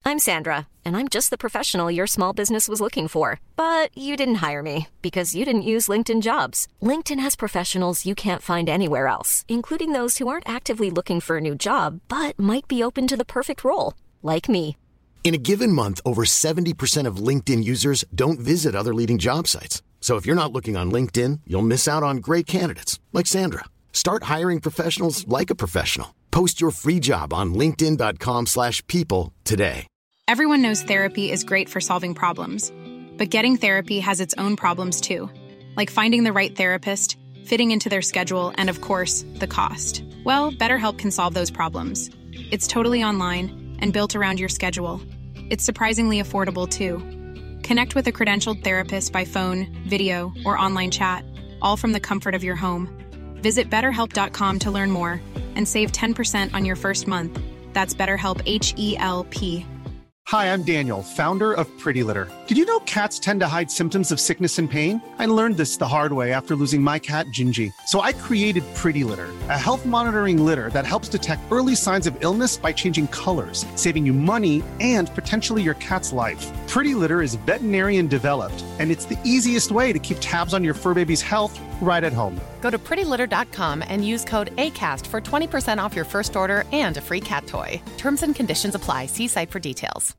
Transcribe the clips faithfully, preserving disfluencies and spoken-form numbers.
I'm Sandra, and I'm just the professional your small business was looking for. But you didn't hire me because you didn't use LinkedIn Jobs. LinkedIn has professionals you can't find anywhere else, including those who aren't actively looking for a new job, but might be open to the perfect role, like me. In a given month, over seventy percent of LinkedIn users don't visit other leading job sites. So if you're not looking on LinkedIn, you'll miss out on great candidates like Sandra. Start hiring professionals like a professional. Post your free job on linkedin dot com slash people today. Everyone knows therapy is great for solving problems, but getting therapy has its own problems too, like finding the right therapist, fitting into their schedule, and of course, the cost. Well, BetterHelp can solve those problems. It's totally online and built around your schedule. It's surprisingly affordable too. Connect with a credentialed therapist by phone, video, or online chat, all from the comfort of your home. Visit better help dot com to learn more and save ten percent on your first month. That's BetterHelp, H E L P. Hi, I'm Daniel, founder of Pretty Litter. Did you know cats tend to hide symptoms of sickness and pain? I learned this the hard way after losing my cat, Gingy. So I created Pretty Litter, a health monitoring litter that helps detect early signs of illness by changing colors, saving you money and potentially your cat's life. Pretty Litter is veterinarian developed, and it's the easiest way to keep tabs on your fur baby's health right at home. Go to pretty litter dot com and use code ACAST for twenty percent off your first order and a free cat toy. Terms and conditions apply. See site for details.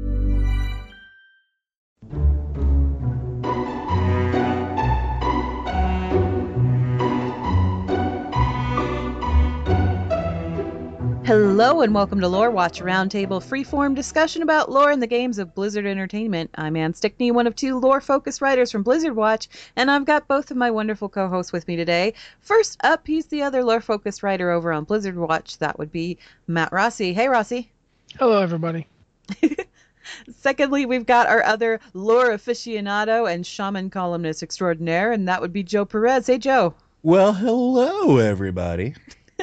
Hello and welcome to Lore Watch, a roundtable freeform discussion about lore in the games of Blizzard Entertainment. I'm Ann Stickney, one of two lore-focused writers from Blizzard Watch, and I've got both of my wonderful co-hosts with me today. First up, he's the other lore-focused writer over on Blizzard Watch. That would be Matt Rossi. Hey, Rossi. Hello, everybody. Secondly, we've got our other lore aficionado and shaman columnist extraordinaire, and that would be Joe Perez. Hey, Joe. Well, hello, everybody.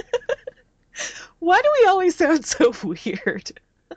Why do we always sound so weird?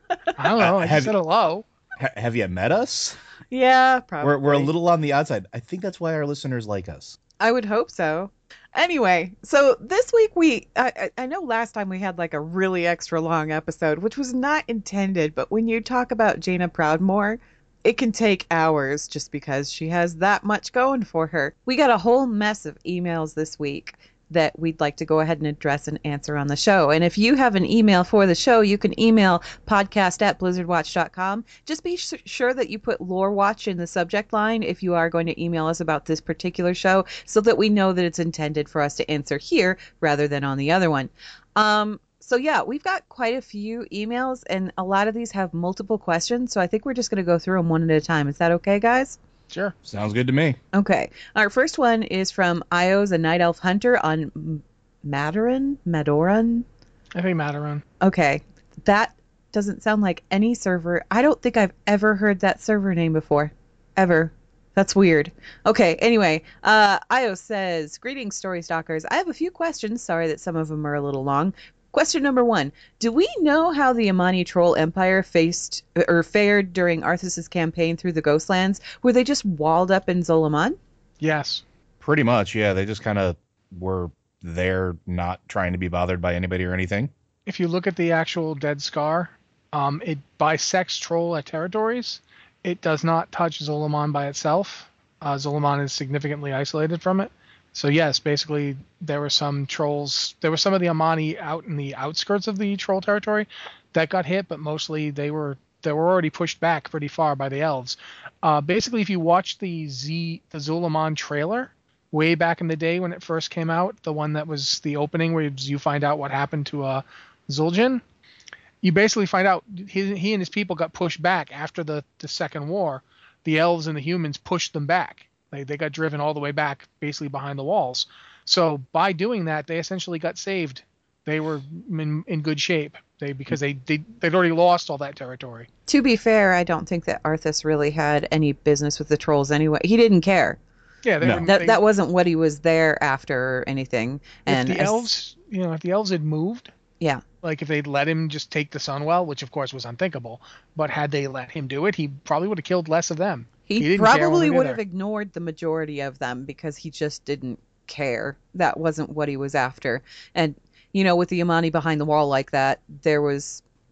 I don't know. I have, just said hello. Ha- have you met us? Yeah, probably. We're, we're a little on the outside. I think that's why our listeners like us. I would hope so. Anyway, so this week we, I, I know last time we had like a really extra long episode, which was not intended, but when you talk about Jaina Proudmoore, it can take hours just because she has that much going for her. We got a whole mess of emails this week that we'd like to go ahead and address and answer on the show. And if you have an email for the show, you can email podcast at blizzard watch dot com. Just be sh- sure that you put Lore Watch in the subject line if you are going to email us about this particular show, so that we know that it's intended for us to answer here rather than on the other one. Um, so yeah, we've got quite a few emails, and a lot of these have multiple questions, so I think we're just going to go through them one at a time. Is that okay, guys? Sure. Sounds good to me. Okay. Our first one is from Io's a Night Elf Hunter on Madaran? Madoran? I think Madaran. Okay. That doesn't sound like any server. I don't think I've ever heard that server name before. Ever. That's weird. Okay, anyway, uh, Io says, greetings, Story Stalkers. I have a few questions. Sorry that some of them are a little long. Question number one. Do we know how the Amani Troll Empire faced or fared during Arthas' campaign through the Ghostlands? Were they just walled up in Zolaman? Yes. Pretty much, yeah. They just kind of were there, not trying to be bothered by anybody or anything. If you look at the actual Dead Scar, um, it bisects Troll territories. It does not touch Zolaman by itself. Uh, Zolaman is significantly isolated from it. So yes, basically there were some trolls. There were some of the Amani out in the outskirts of the troll territory that got hit, but mostly they were they were already pushed back pretty far by the elves. Uh, basically, if you watch the Z the Zulaman trailer way back in the day when it first came out, the one that was the opening where you find out what happened to uh, Zul'jin, you basically find out he, he and his people got pushed back after the, the Second War. The elves and the humans pushed them back. They they got driven all the way back, basically behind the walls. So by doing that, they essentially got saved. They were in, in good shape. They because they, they they'd already lost all that territory. To be fair, I don't think that Arthas really had any business with the trolls anyway. He didn't care. Yeah, they no. were, that they, that wasn't what he was there after or anything. And if the as, elves, you know, if the elves had moved, yeah, like if they'd let him just take the Sunwell, which of course was unthinkable, but had they let him do it, he probably would have killed less of them. He, he probably would have ignored the majority of them because he just didn't care. That wasn't what he was after. And, you know, with the Amani behind the wall like that, there was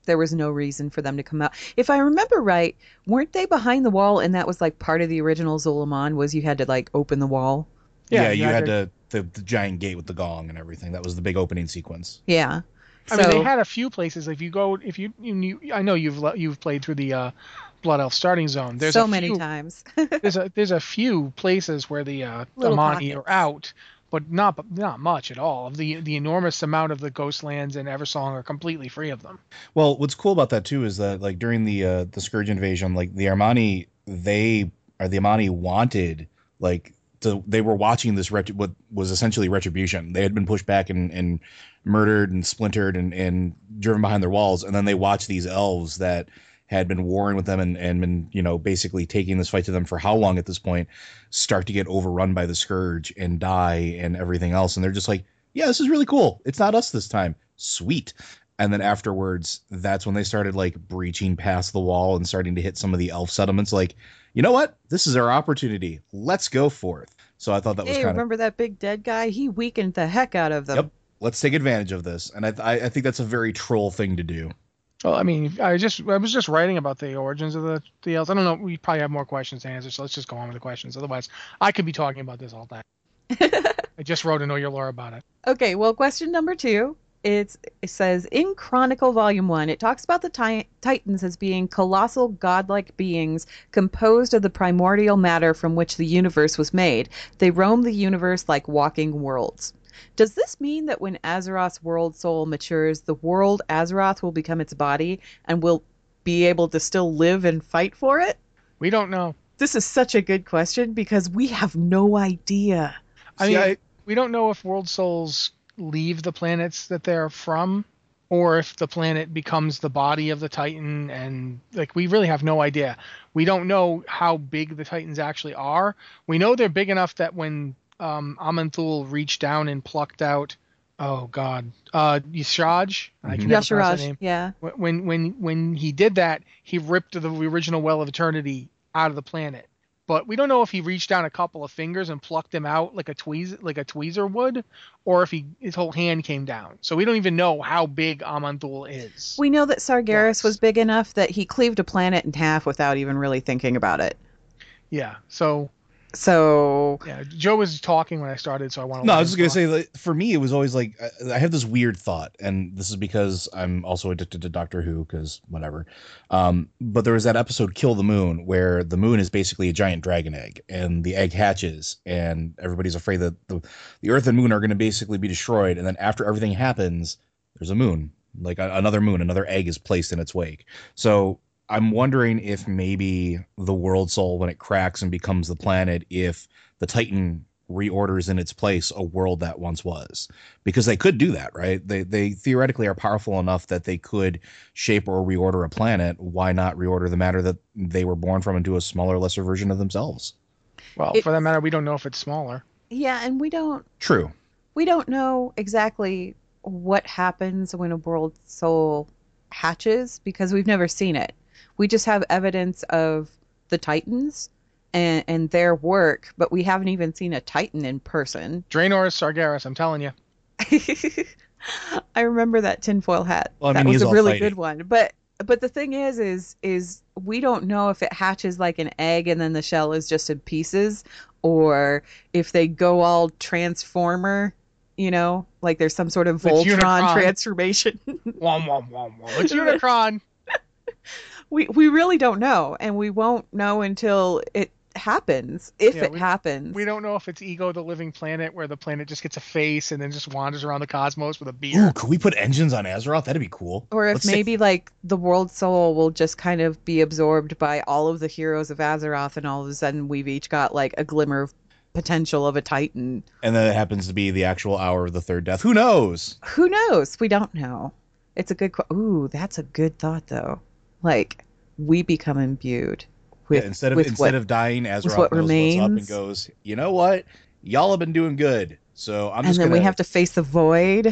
there was no reason for them to come out. If I remember right, weren't they behind the wall, and that was like part of the original Zolomon was you had to like open the wall? Yeah, yeah you, you had, had to, to the, the giant gate with the gong and everything. That was the big opening sequence. Yeah. I so, mean, they had a few places. If you go, if you, you, you I know you've you've played through the uh, Blood Elf starting zone. There's so a many few, times. there's a there's a few places where the uh, Amani are out, but not not much at all. The the enormous amount of the Ghostlands and Eversong are completely free of them. Well, what's cool about that too is that like during the uh, the Scourge invasion, like the Armani, they or the Amani wanted like. So they were watching this ret- what was essentially retribution. They had been pushed back and, and murdered and splintered and, and driven behind their walls. And then they watched these elves that had been warring with them and, and been, you know, basically taking this fight to them for how long at this point start to get overrun by the Scourge and die and everything else. And they're just like, yeah, this is really cool. It's not us this time. Sweet. And then afterwards, that's when they started like breaching past the wall and starting to hit some of the elf settlements. Like, you know what? This is our opportunity. Let's go forth. So I thought that was hey, kind of... remember that big dead guy? He weakened the heck out of them. Yep. Let's take advantage of this. And I, I, I think that's a very troll thing to do. Well, I mean, I just I was just writing about the origins of the, the elves. I don't know. We probably have more questions to answer, so let's just go on with the questions. Otherwise, I could be talking about this all day. I just wrote a Know Your Lore about it. Okay, well, question number two. It's, it says, in Chronicle Volume one, it talks about the ti- Titans as being colossal godlike beings composed of the primordial matter from which the universe was made. They roam the universe like walking worlds. Does this mean that when Azeroth's world soul matures, the world Azeroth will become its body and will be able to still live and fight for it? We don't know. This is such a good question because we have no idea. I mean, I, we don't know if world souls leave the planets that they're from or if the planet becomes the body of the Titan, and like we really have no idea. We don't know how big the Titans actually are. We know they're big enough that when um Aman'Thul reached down and plucked out oh god uh Y'Shaarj, I can never pronounce that name. Yeah, when when when he did that, he ripped the original Well of Eternity out of the planet. But we don't know if he reached down a couple of fingers and plucked them out like a tweez like a tweezer would, or if he his whole hand came down. So we don't even know how big Aman'Thul is. We know that Sargeras was big enough that he cleaved a planet in half without even really thinking about it. Yeah. So. So. Yeah. Joe was talking when I started, so I want to. No, I was just gonna say, like, for me, it was always like I, I have this weird thought, and this is because I'm also addicted to Doctor Who, because whatever. Um, but there was that episode Kill the Moon, where the moon is basically a giant dragon egg, and the egg hatches, and everybody's afraid that the the Earth and Moon are going to basically be destroyed, and then after everything happens, there's a moon, like a, another moon, another egg is placed in its wake. So I'm wondering if maybe the world soul, when it cracks and becomes the planet, if the Titan reorders in its place a world that once was, because they could do that, right? They they theoretically are powerful enough that they could shape or reorder a planet. Why not reorder the matter that they were born from into a smaller, lesser version of themselves? Well, it, for that matter, we don't know if it's smaller. Yeah, and we don't. True. We don't know exactly what happens when a world soul hatches because we've never seen it. We just have evidence of the Titans and, and their work, but we haven't even seen a Titan in person. Draenor Sargeras, I'm telling you. I remember that tinfoil hat. Well, I mean, that was he's a all really fighty. good one. But but the thing is, is is we don't know if it hatches like an egg and then the shell is just in pieces, or if they go all Transformer. You know, like there's some sort of Voltron Unicron. transformation. Wom, wom, wom, wom. It's Unicron. We we really don't know, and we won't know until it happens, if Yeah, it we, happens. We don't know if it's Ego the Living Planet, where the planet just gets a face and then just wanders around the cosmos with a Ooh, beard. could we put engines on Azeroth? That'd be cool. Or if Let's maybe say- like the world soul will just kind of be absorbed by all of the heroes of Azeroth, and all of a sudden we've each got like a glimmer of potential of a Titan. and then it happens to be the actual hour of the third death. Who knows? Who knows? We don't know. It's a good. Qu- Ooh, that's a good thought though. Like we become imbued with Yeah, instead of with instead what, of dying, Azeroth what knows remains. what's up and goes, you know what? Y'all have been doing good, so I'm and just then gonna. we have to face the void.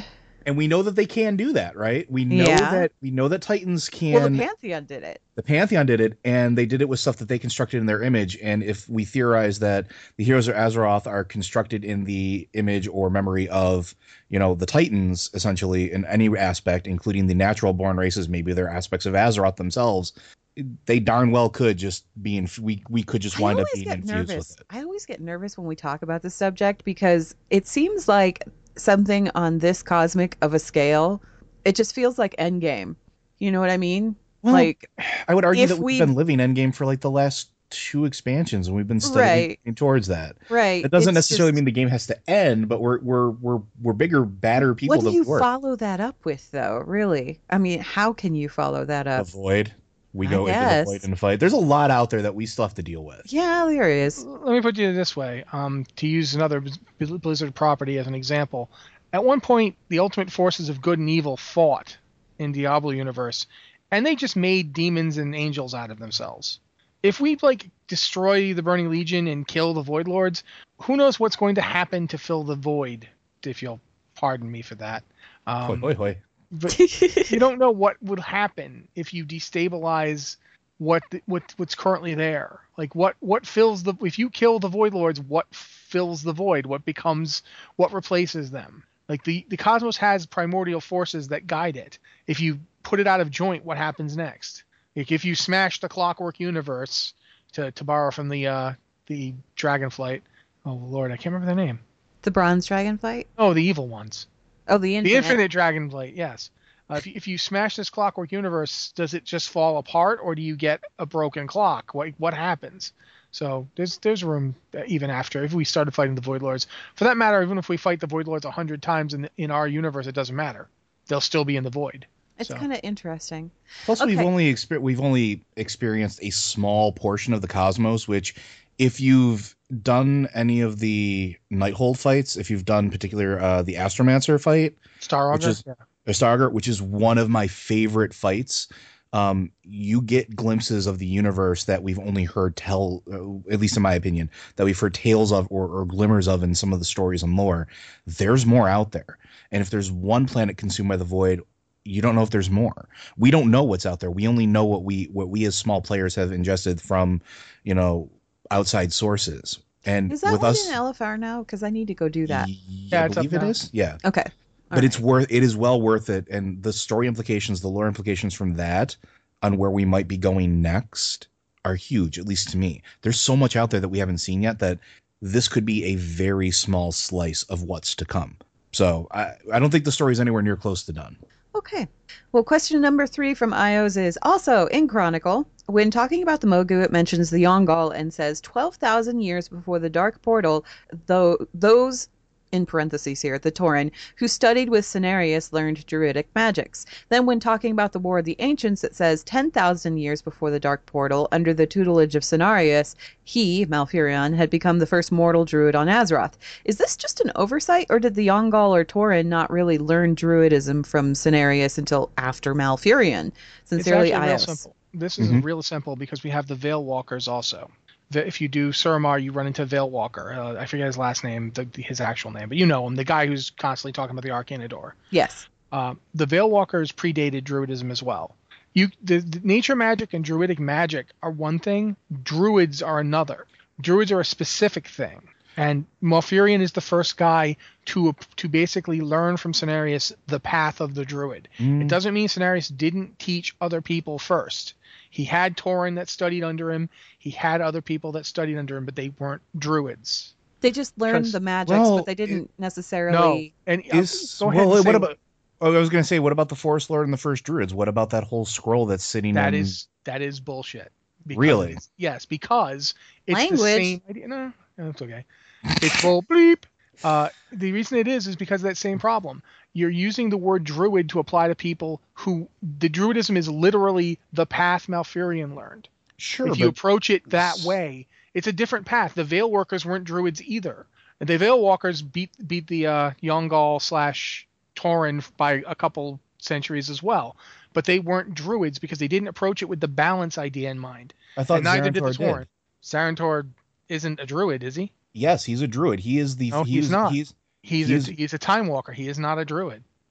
And we know that they can do that, right? We know Yeah. that we know that Titans can. Well, the Pantheon did it. The Pantheon did it, and they did it with stuff that they constructed in their image. And if we theorize that the heroes of Azeroth are constructed in the image or memory of, you know, the Titans, essentially, in any aspect, including the natural born races, maybe they're aspects of Azeroth themselves, they darn well could just be in. We we could just wind I up always being get infused nervous. with it. I always get nervous when we talk about this subject because it seems like something on this cosmic of a scale. It just feels like Endgame. You know what I mean? Well, like I would argue if that we've we- been living Endgame for like the last two expansions, and we've been studying Right. towards that. right. It doesn't it's necessarily just- mean the game has to end, but we're we're we're we're bigger, badder people What do than you we were. follow that up with, though? Really? I mean, how can you follow that up? Avoid. We I go into guess. the void and fight. There's a lot out there that we still have to deal with. Yeah, there is. Let me put it this way. Um, to use another Bl- Blizzard property as an example, at one point the ultimate forces of good and evil fought in Diablo universe, and they just made demons and angels out of themselves. If we like destroy the Burning Legion and kill the Void Lords, who knows what's going to happen to fill the void? If you'll pardon me for that. Um, Hoi, hoi, hoi. But you don't know what would happen if you destabilize what the, what what's currently there. Like what what fills the if you kill the Void Lords, what fills the void? What becomes what replaces them? Like the the cosmos has primordial forces that guide it. If you put it out of joint, what happens next? Like if you smash the Clockwork Universe, to to borrow from the uh the Dragonflight. Oh Lord, I can't remember their name. The Bronze Dragonflight? Oh, the evil ones. Oh, the Infinite. The Infinite Dragonflight, yes. Uh, if, you, if you smash this Clockwork Universe, does it just fall apart, or do you get a broken clock? What what happens? So there's there's room uh, even after if we started fighting the Void Lords. For that matter, even if we fight the Void Lords a hundred times in in our universe, it doesn't matter. They'll still be in the void. It's So. kind of interesting. Plus, we've Okay. only exper- we've only experienced a small portion of the cosmos, which, if you've done any of the Nighthold fights, if you've done particular uh, the Astromancer fight, Star which Augur, is yeah. or Stargate, which is one of my favorite fights. Um, you get glimpses of the universe that we've only heard tell, uh, at least in my opinion, that we've heard tales of or, or glimmers of in some of the stories and lore. There's more out there. And if there's one planet consumed by the void, you don't know if there's more. We don't know what's out there. We only know what we what we as small players have ingested from, you know, outside sources. And Is that with one us, in L F R now? Because I need to go do that. yeah, I it's up believe it now. is. Yeah. Okay. But it's worth it is well worth it, and the story implications, the lore implications from that on where we might be going next are huge, at least to me. There's so much out there that we haven't seen yet that this could be a very small slice of what's to come. So I, I don't think the story's anywhere near close to done. Okay. Well, question number three from Ios is also in Chronicle. When talking about the Mogu, it mentions the Yongal and says twelve thousand years before the Dark Portal, though those, in parentheses here, the Tauren, who studied with Cenarius learned druidic magics. Then when talking about the War of the Ancients, it says ten thousand years before the Dark Portal, under the tutelage of Cenarius, he, Malfurion, had become the first mortal druid on Azeroth. Is this just an oversight, or did the Yongal or Tauren not really learn druidism from Cenarius until after Malfurion? Sincerely, It's actually real Ios. simple. This is Mhm. real simple because we have the Veil Walkers also. The, if you do Suramar, you run into Veil Walker. Uh, I forget his last name, the, his actual name, but you know him, the guy who's constantly talking about the Arcanidor. Yes. Uh, the Veil Walkers predated Druidism as well. You, the, the nature magic and Druidic magic are one thing. Druids are another. Druids are a specific thing. And Malfurion is the first guy to to basically learn from Cenarius the path of the Druid. Mm. It doesn't mean Cenarius didn't teach other people first. He had Tauren that studied under him. He had other people that studied under him, but they weren't Druids. They just learned Because- the magics, well, but they didn't No. necessarily... And uh, Is go ahead well, and say what about? Oh, I was going to say, what about the Forest Lord and the First Druids? What about that whole scroll that's sitting that in? is that is bullshit. Because Really? it's- Yes, because it's Language. the same idea. No, no, it's okay. It's bull bleep. Uh, the reason it is is because of that same problem. You're using the word druid to apply to people who the druidism is literally the path Malfurion learned. Sure, If you but approach it that way, it's a different path. The Veil Workers weren't druids either. The Veil Walkers beat beat the uh, Yongal slash Tauren by a couple centuries as well, but they weren't druids because they didn't approach it with the balance idea in mind. I thought And neither did the Zarantor did. Tauren. Zarantor isn't a druid, is he? Yes, he's a druid. He is the. No, he he's is- not. He's He's He's- a, he's a time walker. He is not a druid.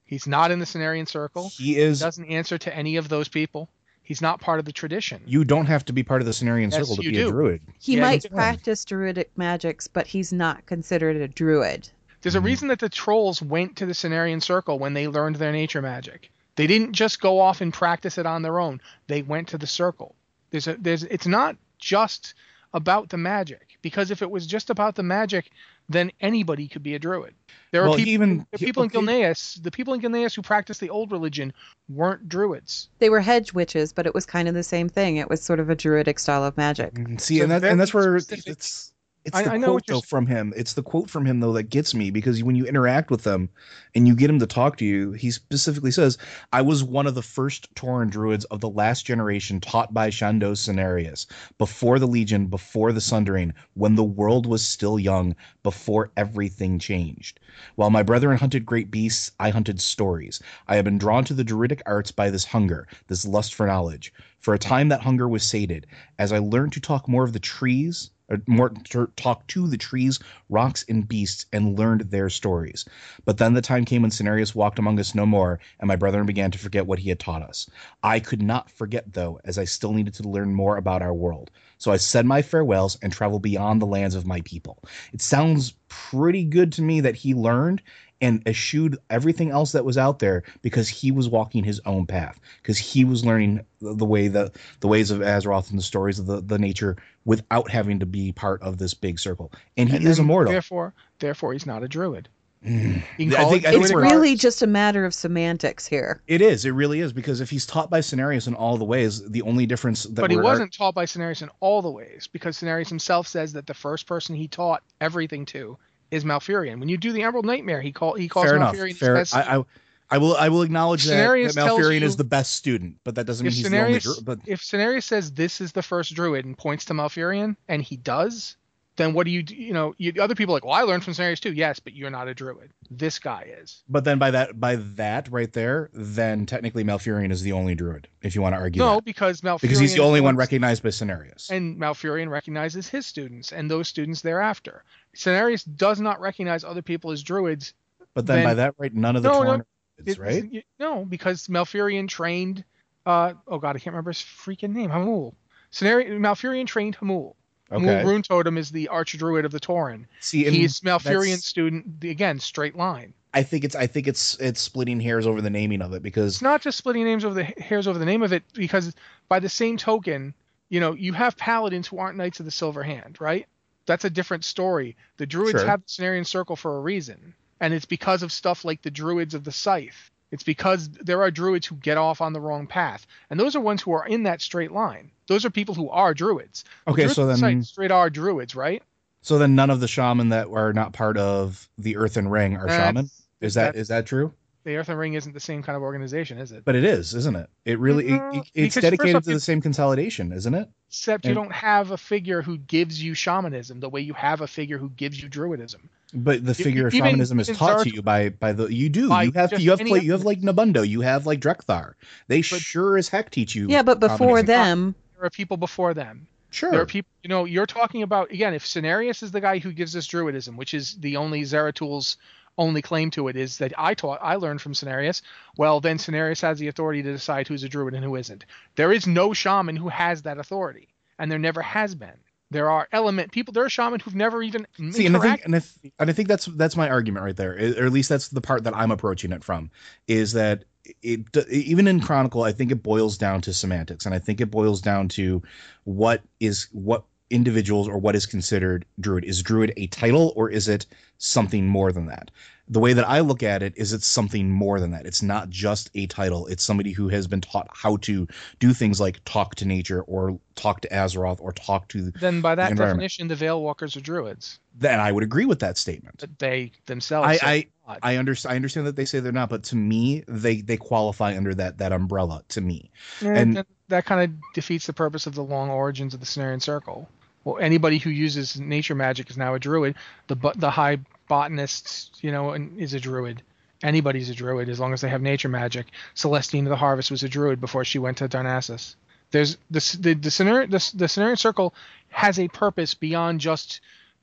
He's not in the Cenarian Circle. He is. He doesn't answer to any of those people. He's not part of the tradition. You don't have to be part of the Cenarian Yes, Circle to you be do. a druid. He Yeah, might you can. practice druidic magics, but he's not considered a druid. There's a reason that the trolls went to the Cenarian Circle when they learned their nature magic. They didn't just go off and practice it on their own. They went to the circle. There's a there's it's not just about the magic, because if it was just about the magic, then anybody could be a druid. There are Well, people, even- there are people okay. in Gilneas, the people in Gilneas who practiced the old religion weren't druids. They were hedge witches, but it was kind of the same thing. It was sort of a druidic style of magic. See, So and that very and that's where specific- it's it's I- the I know quote what you're though s- from him. It's the quote from him though that gets me, because when you interact with him and you get him to talk to you, he specifically says, "I was one of the first Tauren druids of the last generation taught by Shandos Cenarius, before the Legion, before the Sundering, when the world was still young, before everything changed. While my brethren hunted great beasts, I hunted stories. I have been drawn to the druidic arts by this hunger, this lust for knowledge. For a time that hunger was sated, as I learned to talk more of the trees, or more to talk to the trees, rocks, and beasts, and learned their stories. But then the time came when Cenarius walked among us no more, and my brethren began to forget what he had taught us. I could not forget, though, as I still needed to learn more about our world. So I said my farewells and traveled beyond the lands of my people." It sounds pretty good to me that he learned and eschewed everything else that was out there because he was walking his own path, because he was learning the, the way that the ways of Azeroth and the stories of the, the nature without having to be part of this big circle. And he And is then, immortal. Therefore, therefore he's not a druid. Mm. You can I call think- it I think It's we're- really just a matter of semantics here. It is. It really is, because if he's taught by Cenarius in all the ways, the only difference that But he we're, wasn't taught by Cenarius in all the ways, because Cenarius himself says that the first person he taught everything to is Malfurion. When you do the Emerald Nightmare, he call he calls fair enough. Malfurion his Fair. best. I, I I will I will acknowledge that, Cenarius that tells Malfurion you- is the best student, but that doesn't mean if he's the only. Cenarius, dru- But if Cenarius says this is the first druid and points to Malfurion, and he does, then what do you do? You know, you, other people are like, well, I learned from Cenarius too. Yes, but you're not a druid. This guy is. but then by that by that right there, then technically Malfurion is the only druid, if you want to argue No, that. because Malfurion Because he's the is only one one- recognized by Cenarius. And Malfurion recognizes his students and those students thereafter. Cenarius does not recognize other people as druids. But then, then- by that right, none of the No, no, Tauren are druids, It- right? you- No, because Malfurion trained. Uh, oh god, I can't remember his freaking name. Hamul. Cenarius, Malfurion trained Hamul. Okay. Hamul Rune Totem is the archdruid of the Tauren. See, and He's Malfurion's that's- student. the- Again, straight line. I think it's I think it's it's splitting hairs over the naming of it, because It's not just splitting names over the hairs over the name of it, because by the same token, you know, you have paladins who aren't Knights of the Silver Hand, right? That's a different story. The druids Sure. have the Cenarian Circle for a reason, and it's because of stuff like the druids of the Scythe. It's because there are druids who get off on the wrong path, and those are ones who are in that straight line. Those are people who are druids. The Okay, druids so of the then- Scythe straight are druids, right? so then none of the shaman that are not part of the Earthen Ring are That's- shaman. Is that that's- is that true? The Earthen Ring isn't the same kind of organization, is it? But it is, isn't it? It really it- No, it- it's because first dedicated off, to the you- same consolidation, isn't it? Except you and- don't have a figure who gives you shamanism the way you have a figure who gives you druidism. But the You- figure of even- shamanism is even taught to Zarathustra- you by by the you do By you have just you have any play, you have evidence. like Nabundo, you have like Drekthar. They But- sure as heck teach you. Yeah, but before shamanism. them, There are people before them. sure. There are people, you know, you're talking about, again, if Cenarius is the guy who gives us druidism, which is the only Zeratul only claim to it is that I taught, I learned from Cenarius, well, then Cenarius has the authority to decide who's a druid and who isn't. There is no shaman who has that authority, and there never has been. There are element people, there are shaman who've never even See, and I think interacted. and if and I think that's that's my argument right there, or at least that's the part that I'm approaching it from, is that it even in Chronicle, I think it boils down to semantics, and I think it boils down to what is what individuals or what is considered druid. Is druid a title, or is it something more than that? The way that I look at it is it's something more than that. It's not just a title. It's somebody who has been taught how to do things like talk to nature or talk to Azeroth or talk to Then by that environment. definition, the Veil Walkers are druids. then I would agree with that statement. But they themselves I, say I, not. I understand. I understand that they say they're not, but to me, they they qualify under that that umbrella. To me, And, and- that, that kind of defeats the purpose of the long origins of the Cenarian Circle. Well, anybody who uses nature magic is now a druid. The bo- the high botanist, you know, and is a druid. Anybody's a druid as long as they have nature magic. Celestine of the Harvest was a druid before she went to Darnassus. There's the the the Cenarian the, the Cenarian Circle has a purpose beyond just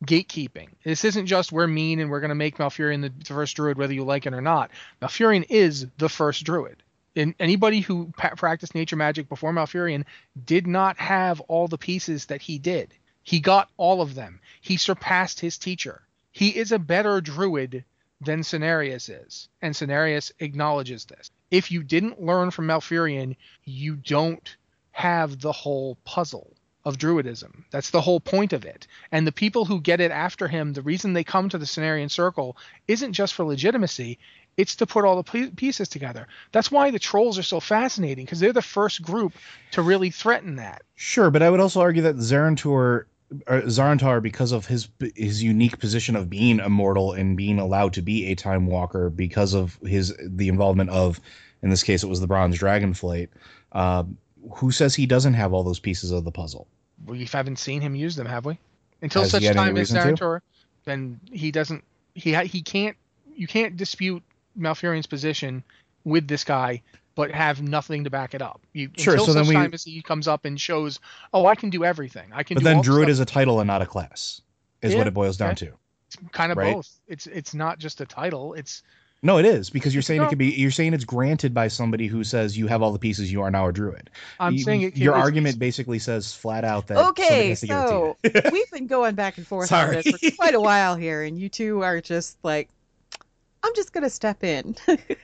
gatekeeping. This isn't just we're mean and we're going to make Malfurion the first druid whether you like it or not. Malfurion is the first druid. And anybody who pa- practiced nature magic before Malfurion did not have all the pieces that he did. He got all of them. He surpassed his teacher. He is a better druid than Cenarius is, and Cenarius acknowledges this. If you didn't learn from Malfurion, you don't have the whole puzzle of druidism. That's the whole point of it. And the people who get it after him, the reason they come to the Cenarian Circle isn't just for legitimacy, it's to put all the pieces together. That's why the trolls are so fascinating, because they're the first group to really threaten that. Sure, but I would also argue that Zarantor, or Zarantar, because of his his unique position of being immortal and being allowed to be a time walker, because of his the involvement of, in this case, it was the Bronze Dragonflight. Uh, who says he doesn't have all those pieces of the puzzle? We haven't seen him use them, have we? Until Has such he had any time as reason to? Zarantor, then he doesn't. He ha- he can't. You can't dispute Malfurion's position with this guy, but have nothing to back it up. You, Sure, until so such then we- time as he comes up and shows, oh, I can do everything. I can. But do then all the druid stuff. is a title and not a class, is Yeah, what it boils down okay. to. It's kind of right? both. It's it's not just a title. It's No, it is, because you're saying No. it could be. You're saying it's granted by somebody who says you have all the pieces. You are now a druid. I'm You- saying it. Your it's- argument basically says flat out that. somebody Okay, has to give it to so you. we've been going back and forth Sorry. on this for quite a while here, and you two are just like, I'm just going to step in.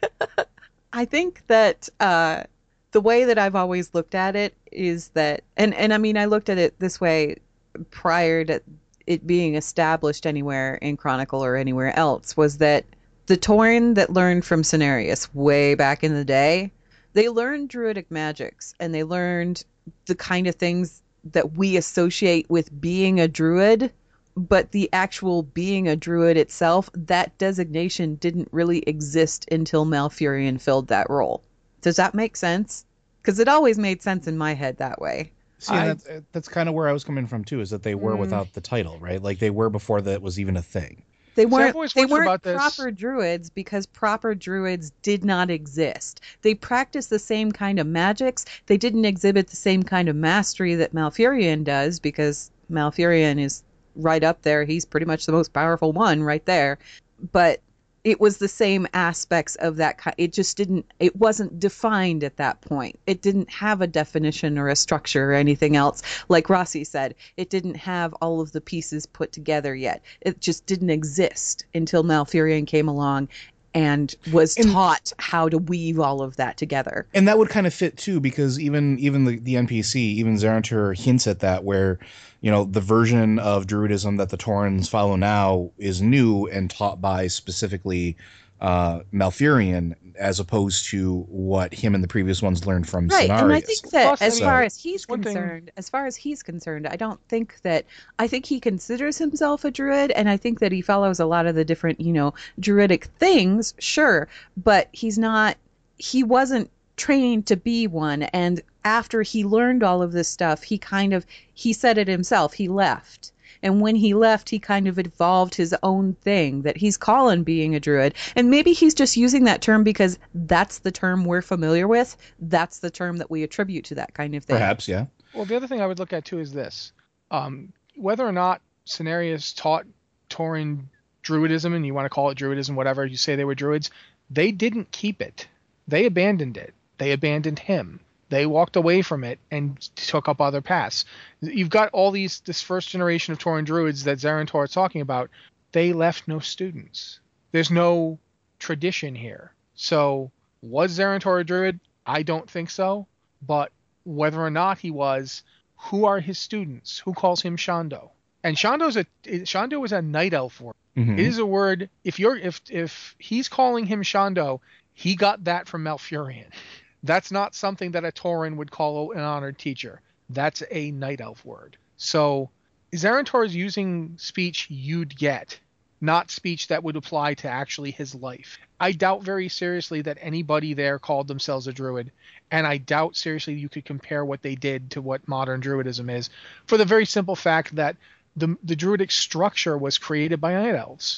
I think that uh, the way that I've always looked at it is that, and, and I mean, I looked at it this way prior to it being established anywhere in Chronicle or anywhere else, was that the Tauren that learned from Cenarius way back in the day, they learned druidic magics, and they learned the kind of things that we associate with being a druid, but the actual being a druid itself, that designation didn't really exist until Malfurion filled that role. Does that make sense? Because it always made sense in my head that way. See, I- and that's, that's kind of where I was coming from too. Is that they were Mm. without the title, right? Like they were before that was even a thing. They I've weren't, always they wondered weren't about this. proper druids because proper druids did not exist. They practiced the same kind of magics. They didn't exhibit the same kind of mastery that Malfurion does, because Malfurion is right up there. He's pretty much the most powerful one right there. But it was the same aspects of that. ki- It just didn't, it wasn't defined at that point. It didn't have a definition or a structure or anything else. Like Rossi said, it didn't have all of the pieces put together yet. It just didn't exist until Malfurion came along and was And- taught how to weave all of that together. And that would kind of fit too, because even even the, the N P C, even Zarantur hints at that, where, you know, the version of druidism that the Taurens follow now is new and taught by specifically uh, Malfurion, as opposed to what him and the previous ones learned from Right, Cenarius. and I think that Plus, I as mean, far as he's one thing- concerned, as far as he's concerned, I don't think that I think he considers himself a druid, and I think that he follows a lot of the different, you know, druidic things, sure, but he's not. He wasn't trained to be one, and after he learned all of this stuff, he kind of he said it himself. He left. And when he left, he kind of evolved his own thing that he's calling being a druid. And maybe he's just using that term because that's the term we're familiar with. That's the term that we attribute to that kind of thing. Perhaps, yeah. Well, the other thing I would look at too is this: um, whether or not Cenarius taught Tauren druidism, and you want to call it druidism, whatever you say they were druids, they didn't keep it. They abandoned it. They abandoned him. They walked away from it and took up other paths. You've got all these, this first generation of Tauren druids that Zarantor is talking about. They left no students. There's no tradition here. So was Zarantor a druid? I don't think so. But whether or not he was, who are his students? Who calls him Shando? And Shando's a Shando is a night elf word. Mhm. It is a word. If you're if if he's calling him Shando, he got that from Malfurion. That's not something that a Tauren would call an honored teacher. That's a night elf word. So Zarantor is using speech you'd get, not speech that would apply to actually his life. I doubt very seriously that anybody there called themselves a druid, and I doubt seriously you could compare what they did to what modern druidism is, for the very simple fact that the the druidic structure was created by night elves.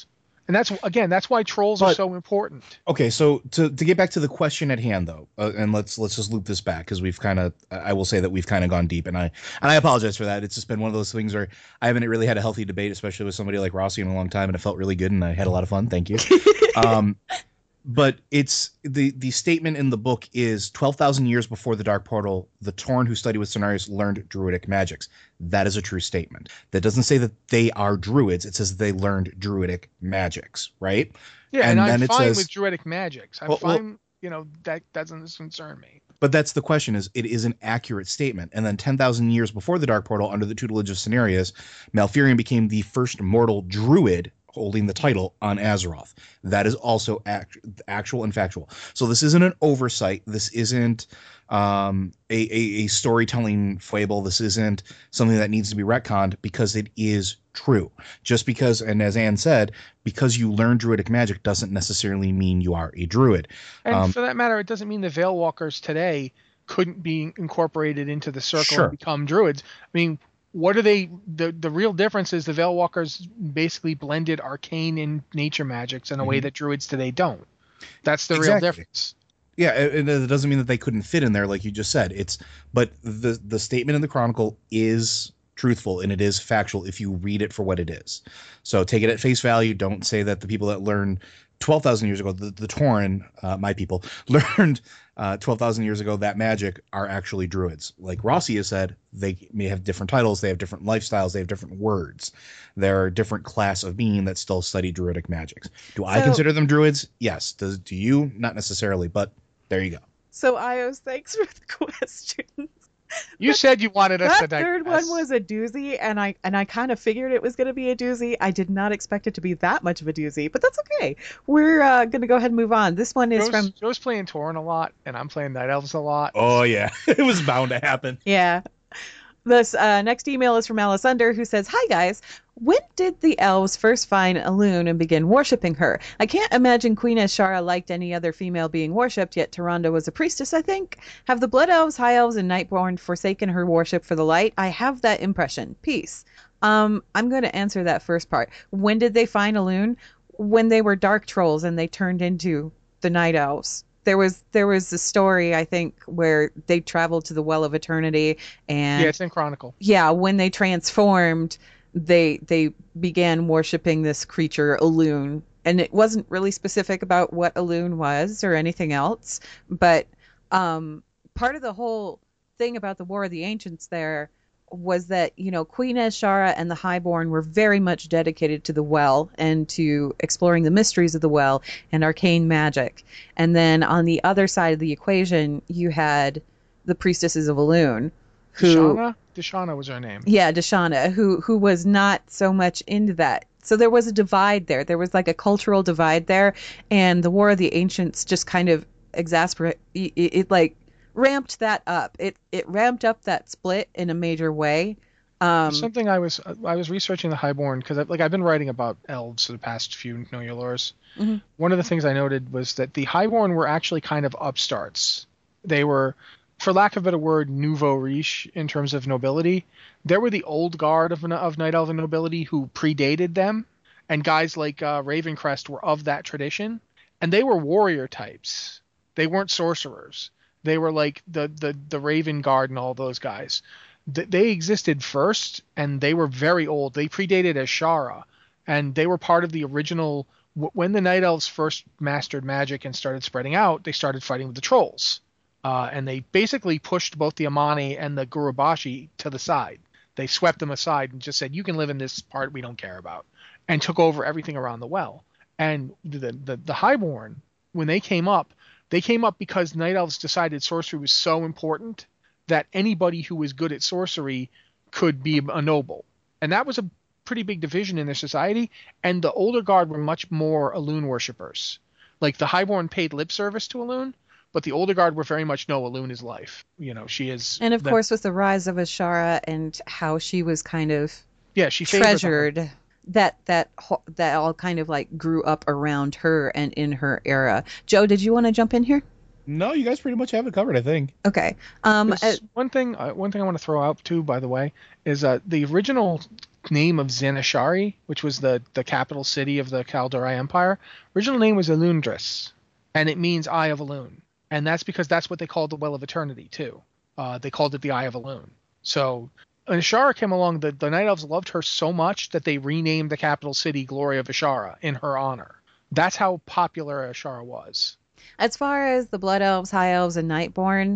And that's, again, that's why trolls But- are so important. Okay, so to to get back to the question at hand, though, uh, and let's let's just loop this back because we've kind of, I will say that we've kind of gone deep, and I and I apologize for that. It's just been one of those things where I haven't really had a healthy debate, especially with somebody like Rossi, in a long time, and it felt really good, and I had a lot of fun. Thank you. um, but it's the the statement in the book is twelve thousand years before the Dark Portal, the Tauren who studied with Cenarius learned druidic magics. That is a true statement. That doesn't say that they are druids. It says they learned druidic magics, right? Yeah, and, And then I'm it fine says- with druidic magics. I'm Well, well- fine, you know, that doesn't concern me. But that's the question: is it is an accurate statement? And then ten thousand years before the Dark Portal, under the tutelage of Cenarius, Malfurion became the first mortal druid holding the title on Azeroth. That is also act- actual and factual. So this isn't an oversight. This isn't um, a, a, a storytelling fable. This isn't something that needs to be retconned, because it is true. Just because, and as Anne said, because you learn druidic magic doesn't necessarily mean you are a druid. And Um, for that matter, it doesn't mean the Veil Walkers today couldn't be incorporated into the circle Sure. and become druids. I mean, what are they? The the real difference is the Veil Walkers basically blended arcane and nature magics in a way Mhm. that druids today don't. That's the real Exactly. difference. Yeah, it, it doesn't mean that they couldn't fit in there, like you just said. It's but the the statement in the Chronicle is truthful and it is factual if you read it for what it is. So take it at face value. Don't say that the people that learned twelve thousand years ago, the, the Tauren, uh, my people, learned uh, twelve thousand years ago that magic are actually druids. Like Rossi has said, they may have different titles, they have different lifestyles, they have different words. They're a different class of being that still study druidic magics. Do I So- consider them druids? Yes. Does do you? Not necessarily, but there you go. So, Ios, thanks for the questions. You said you wanted us to That third digress. one was a doozy, and I and I kind of figured it was going to be a doozy. I did not expect it to be that much of a doozy, but that's okay. We're uh, going to go ahead and move on. This one is Joe's, from Joe's playing Tauren a lot, and I'm playing Night Elves a lot. Oh yeah, it was bound to happen. yeah. This uh, next email is from Alessander, who says, "Hi guys, when did the elves first find Elune and begin worshipping her? I can't imagine Queen Ashara liked any other female being worshipped, yet Tyrande was a priestess, I think. Have the Blood Elves, High Elves, and Nightborn forsaken her worship for the light? I have that impression. Peace." Um, I'm going to answer that first part. When did they find Elune? When they were dark trolls and they turned into the Night Elves. There was there was a story, I think, where they traveled to the Well of Eternity, and Yeah, it's in Chronicle. yeah, when they transformed, they they began worshiping this creature, Elune. And it wasn't really specific about what Elune was or anything else, but um, part of the whole thing about the War of the Ancients there was that, you know, Queen Ashara and the Highborn were very much dedicated to the Well and to exploring the mysteries of the Well and arcane magic. And then on the other side of the equation, you had the priestesses of Elune, who Deshana? Deshana was her name. yeah, Deshana, who who was not so much into that. So there was a divide there. There was like a cultural divide there, and the War of the Ancients just kind of exasperate it, it, it like ramped that up. It it ramped up that split in a major way. Um, Something I was I was researching the Highborn because like I've been writing about elves for the past few Know Your Lores. Mhm. One of the things I noted was that the Highborn were actually kind of upstarts. They were, for lack of a better word, nouveau riche in terms of nobility. There were the old guard of of Night Elven nobility who predated them, and guys like uh, Ravencrest were of that tradition, and they were warrior types. They weren't sorcerers. They were like the the the Raven Guard and all those guys. Th- They existed first, and they were very old. They predated Ashara, and they were part of the original. w- When the Night Elves first mastered magic and started spreading out, they started fighting with the trolls, uh, and they basically pushed both the Amani and the Gurubashi to the side. They swept them aside and just said, "You can live in this part we don't care about," and took over everything around the well. And the the, the Highborn, when they came up, they came up because Night Elves decided sorcery was so important that anybody who was good at sorcery could be a noble. And that was a pretty big division in their society. And the older guard were much more Elune worshippers. Like the Highborn paid lip service to Elune, but the older guard were very much, no, Elune is life. You know, she is. and of the- course, with the rise of Ashara and how she was kind of yeah, she favored them. treasured, that that ho- that all kind of like grew up around her and in her era. Joe, did you want to jump in here? No, you guys pretty much have it covered, I think. Okay. Um, There's uh, one thing, uh, one thing I want to throw out too, by the way, is uh, the original name of Zanashari, which was the, the capital city of the Kaldari Empire. Original name was Elundris, and it means Eye of Elune. And that's because that's what they called the Well of Eternity, too. Uh, they called it the Eye of Elune. So when Ashara came along, the, the Night Elves loved her so much that they renamed the capital city Glory of Ashara in her honor. That's how popular Ashara was. As far as the Blood Elves, High Elves, and Nightborn,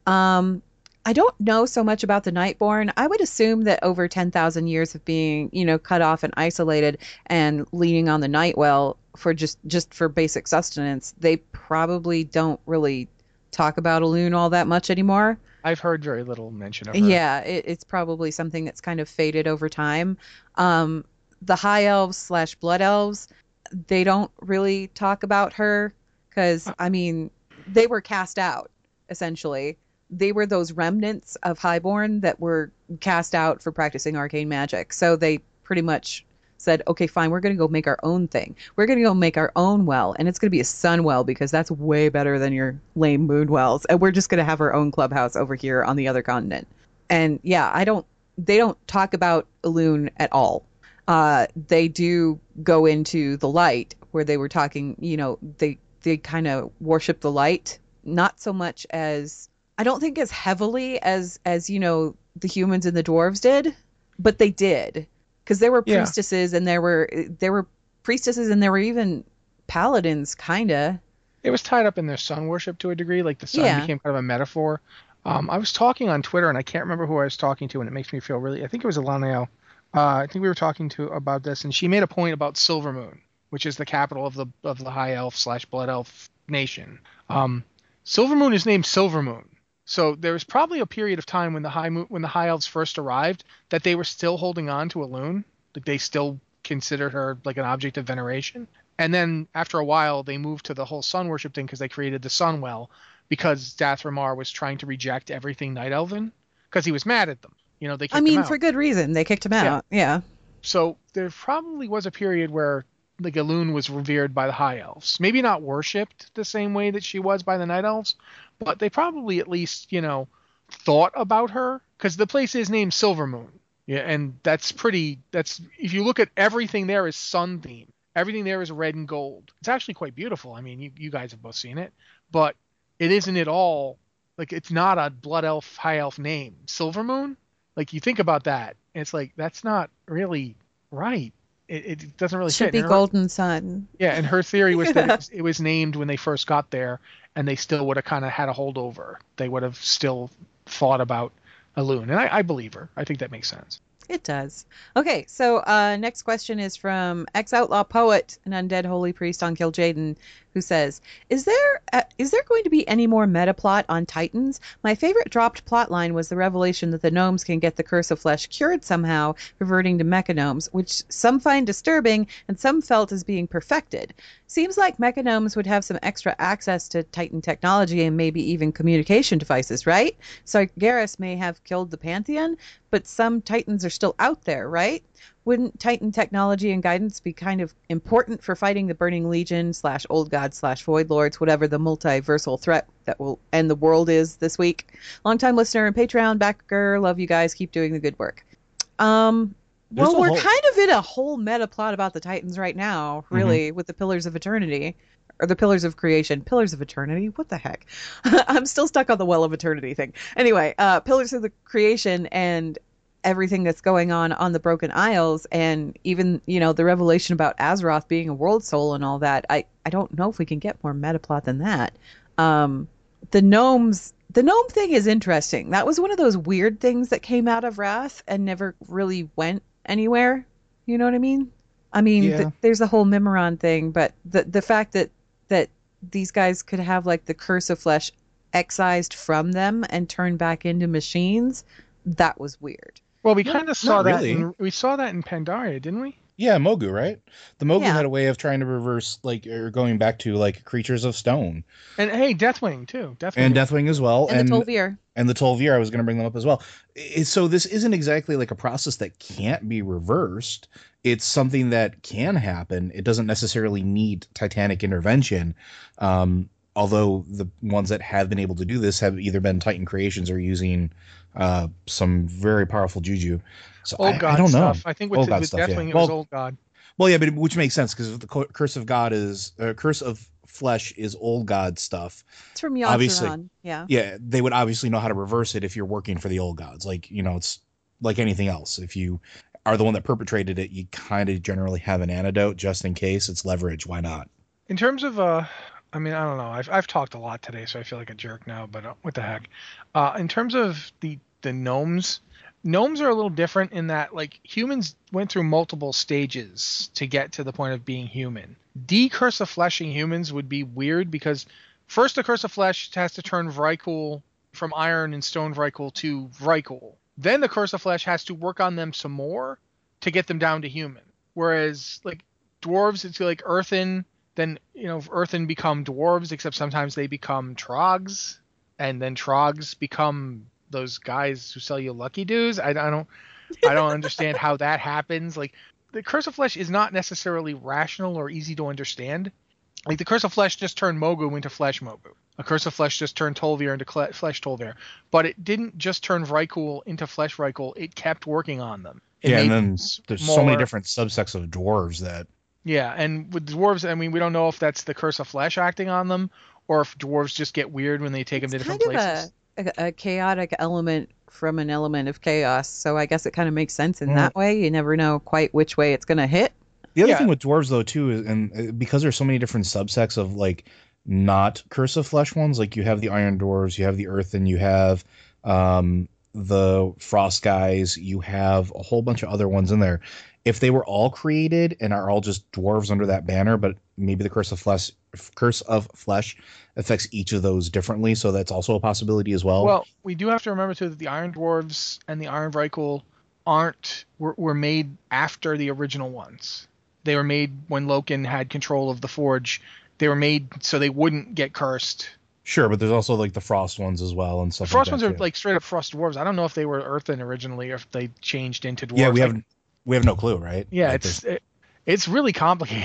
um, I don't know so much about the Nightborn. I would assume that over ten thousand years of being, you know, cut off and isolated and leaning on the Nightwell for just, just for basic sustenance, they probably don't really talk about Elune all that much anymore. I've heard very little mention of her. Yeah, it, it's probably something that's kind of faded over time. Um, the High Elves slash Blood Elves, they don't really talk about her because, I mean, they were cast out, essentially. They were those remnants of Highborn that were cast out for practicing arcane magic. So they pretty much said, okay, fine, we're going to go make our own thing. We're going to go make our own well, and it's going to be a sun well because that's way better than your lame moon wells. And we're just going to have our own clubhouse over here on the other continent. And yeah, I don't, they don't talk about Elune at all. Uh, they do go into the light where they were talking, you know, they, they kind of worship the light, not so much as, I don't think as heavily as, as, you know, the humans and the dwarves did, but they did. Because there were Yeah. priestesses and there were there were priestesses and there were even paladins, kind of. It was tied up in their sun worship to a degree. Like the sun Yeah. became kind of a metaphor. Um, I was talking on Twitter, and I can't remember who I was talking to, and it makes me feel really... I think it was Alanael. Uh, I think we were talking to about this, and she made a point about Silvermoon, which is the capital of the of the High Elf slash Blood Elf nation. Um, Silvermoon is named Silvermoon. So there was probably a period of time when the high Mo- when the High Elves first arrived that they were still holding on to Elune. Like they still considered her like an object of veneration. And then after a while, they moved to the whole sun worship thing because they created the Sunwell because Dathramar was trying to reject everything Night Elven because he was mad at them. You know, they kicked I mean, him out. for good reason. They kicked him out. Yeah. So there probably was a period where like Elune was revered by the High Elves. Maybe not worshipped the same way that she was by the Night Elves, but they probably at least, you know, thought about her because the place is named Silvermoon. Yeah, and that's pretty, that's, if you look at everything there is sun theme. Everything there is red and gold. It's actually quite beautiful. I mean, you, you guys have both seen it, but it isn't at all, like, it's not a Blood Elf, High Elf name. Silvermoon? Like, you think about that, and it's like, that's not really right. It, it doesn't really Should fit. be And her- Golden Sun. Yeah, and her theory was that it was, it was named when they first got there, and they still would have kind of had a holdover. They would have still thought about Elune, and I, I believe her. I think that makes sense. It does. Okay, so uh, next question is from ex-outlaw poet and undead holy priest on Kil'jaeden, who says, is there uh, is there going to be any more meta plot on Titans? My favorite dropped plot line was the revelation that the gnomes can get the curse of flesh cured somehow, reverting to mechagnomes, which some find disturbing and some felt as being perfected. Seems like mechagnomes would have some extra access to Titan technology and maybe even communication devices, right? So Garrus may have killed the Pantheon, but some Titans are still out there, right? Wouldn't Titan technology and guidance be kind of important for fighting the Burning Legion slash Old God slash Void Lords, whatever the multiversal threat that will end the world is this week? Longtime listener and Patreon backer, love you guys. Keep doing the good work. Um, There's well, a we're whole- kind of in a whole meta plot about the Titans right now, really, with the Pillars of Eternity. Or the Pillars of Creation. Pillars of Eternity? What the heck? I'm still stuck on the Well of Eternity thing. Anyway, uh, Pillars of the Creation and everything that's going on on the Broken Isles, and even, you know, the revelation about Azeroth being a world soul and all that. I, I don't know if we can get more meta plot than that. Um, the gnomes, the gnome thing is interesting. That was one of those weird things that came out of Wrath and never really went anywhere. You know what I mean? I mean, Yeah. th- there's the whole Mimiron thing, but the the fact that that these guys could have like the curse of flesh excised from them and turned back into machines, that was weird. Well, we kind of saw not that. really. In, we saw that in Pandaria, didn't we? Yeah, Mogu, right? The Mogu Yeah. had a way of trying to reverse, like, or going back to like creatures of stone, And hey, Deathwing too. Deathwing. and Deathwing as well, And, the Tol'vir. and the Tol'vir. I was going to bring them up as well. I- So this isn't exactly like a process that can't be reversed. It's something that can happen. It doesn't necessarily need Titanic intervention. Um, although the ones that have been able to do this have either been Titan creations or using uh, some very powerful juju. So Old I, God I don't know. stuff. I think with, Old the, God with stuff, Deathwing yeah. it Well, was Old God. Well, yeah, but it, which makes sense because the co- Curse of God is uh, Curse of Flesh is Old God stuff. It's from Obviously, Yogg-Saron. Yeah. Yeah, they would obviously know how to reverse it if you're working for the Old Gods. Like, you know, it's like anything else. If you are the one that perpetrated it, you kind of generally have an antidote just in case. It's leverage. Why not? In terms of, uh, I mean, I don't know. I've I've talked a lot today, so I feel like a jerk now. But uh, what the heck? Uh, in terms of the the gnomes, gnomes are a little different in that like humans went through multiple stages to get to the point of being human. De-curse of fleshing humans would be weird because first the curse of flesh has to turn Vrykul from iron and stone Vrykul to Vrykul. Then the curse of flesh has to work on them some more to get them down to human. Whereas like dwarves, it's like earthen. Then, you know, earthen become dwarves, except sometimes they become trogs, and then trogs become those guys who sell you Lucky Doos. I, I don't, I don't understand how that happens. Like, the Curse of Flesh is not necessarily rational or easy to understand. Like, the Curse of Flesh just turned Mogu into Flesh Mogu. A Curse of Flesh just turned Tolvir into Cle- Flesh Tolvir. But it didn't just turn Vrykul into Flesh Vrykul. It kept working on them. It yeah, and then them there's more... so many different subsects of dwarves that. Yeah, and with dwarves, I mean, we don't know if that's the Curse of Flesh acting on them, or if dwarves just get weird when they take it's them to different kind places. Of a, a, a chaotic element from an element of chaos, so I guess it kind of makes sense in mm. that way. You never know quite which way it's going to hit. The other yeah. thing with dwarves, though, too, is and because there's so many different subsects of like not Curse of Flesh ones, like you have the Iron Dwarves, you have the Earthen, you have um, the Frost guys, you have a whole bunch of other ones in there. If they were all created and are all just dwarves under that banner, but maybe the Curse of Flesh, Curse of Flesh affects each of those differently, so that's also a possibility as well. Well, we do have to remember too that the Iron Dwarves and the Iron Vrykul aren't were, were made after the original ones. They were made when Loken had control of the Forge. They were made so they wouldn't get cursed. Sure, but there's also like the Frost ones as well and stuff. The Frost like ones that, are too. like straight up Frost Dwarves. I don't know if they were Earthen originally or if they changed into dwarves. Yeah, we like, have we have no clue, right? Yeah, like it's it, it's really complicated.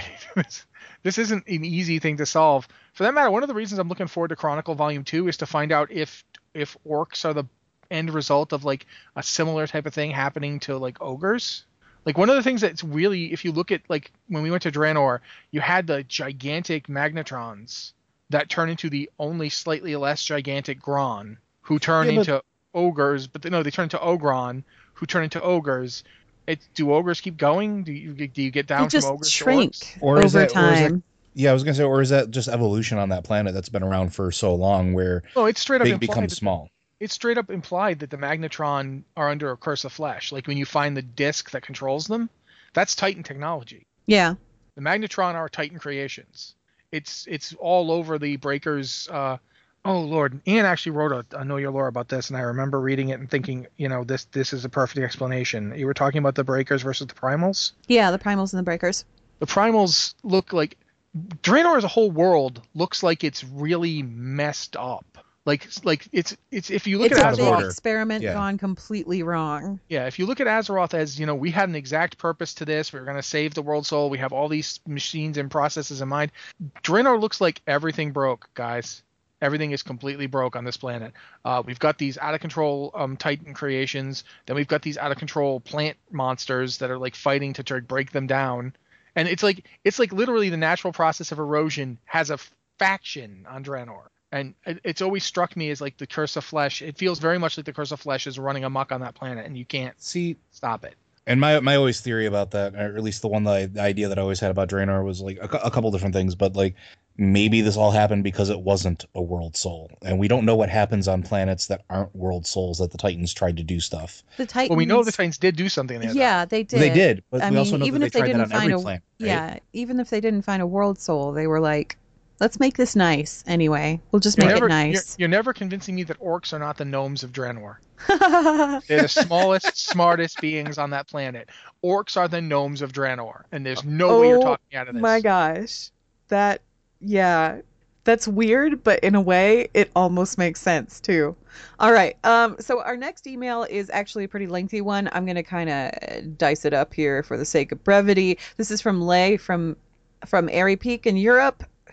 This isn't an easy thing to solve. For that matter, one of the reasons I'm looking forward to Chronicle Volume Two is to find out if if orcs are the end result of like a similar type of thing happening to like ogres. Like one of the things that's really, if you look at like when we went to Draenor, you had the gigantic Magnetrons that turn into the only slightly less gigantic Gron, who turn yeah, but... into ogres, but they, no, they turn into Ogron, who turn into ogres. It, do ogres keep going? Do you do you get down they just from ogres shrink to orcs? Or over is that, time? Or is that, yeah, I was gonna say, or is that just evolution on that planet that's been around for so long, where no, it's straight up they become small? It's straight up implied that the Magnetron are under a Curse of Flesh. Like when you find the disc that controls them, that's Titan technology. Yeah. The Magnetron are Titan creations. It's it's all over the Breakers. Uh, oh Lord, Ian actually wrote a, a Know Your Lore about this, and I remember reading it and thinking, you know, this this is a perfect explanation. You were talking about the Breakers versus the Primals. Yeah, the Primals and the Breakers. The Primals look like Draenor as a whole world looks like it's really messed up. Like, like it's it's if you look it's at a Azeroth, big experiment yeah. gone completely wrong. Yeah, if you look at Azeroth as, you know, we had an exact purpose to this. We were going to save the world soul. We have all these machines and processes in mind. Draenor looks like everything broke, guys. Everything is completely broke on this planet. Uh, we've got these out of control um, Titan creations. Then we've got these out of control plant monsters that are like fighting to try to break them down. And it's like it's like literally the natural process of erosion has a faction on Draenor. And it's always struck me as like the Curse of Flesh. It feels very much like the Curse of Flesh is running amok on that planet, and you can't see stop it. And my my always theory about that, or at least the one that I, the idea that I always had about Draenor was like a, a couple different things, but like maybe this all happened because it wasn't a world soul, and we don't know what happens on planets that aren't world souls that the Titans tried to do stuff. The Titans. Well, we know the Titans did do something there. Yeah, though. they did. They did, but I we mean, also know even that if they they tried didn't that on find every a planet. Right? yeah, even if they didn't find a world soul, they were like, let's make this nice anyway. We'll just You're make never, it nice. You're, you're never convincing me that orcs are not the gnomes of Draenor. They're the smallest, smartest beings on that planet. Orcs are the gnomes of Draenor, and there's no oh, way you're talking out of this. My gosh, that yeah, that's weird, but in a way, it almost makes sense too. All right, um, so our next email is actually a pretty lengthy one. I'm gonna kind of dice it up here for the sake of brevity. This is from Lay from from Airy Peak in Europe,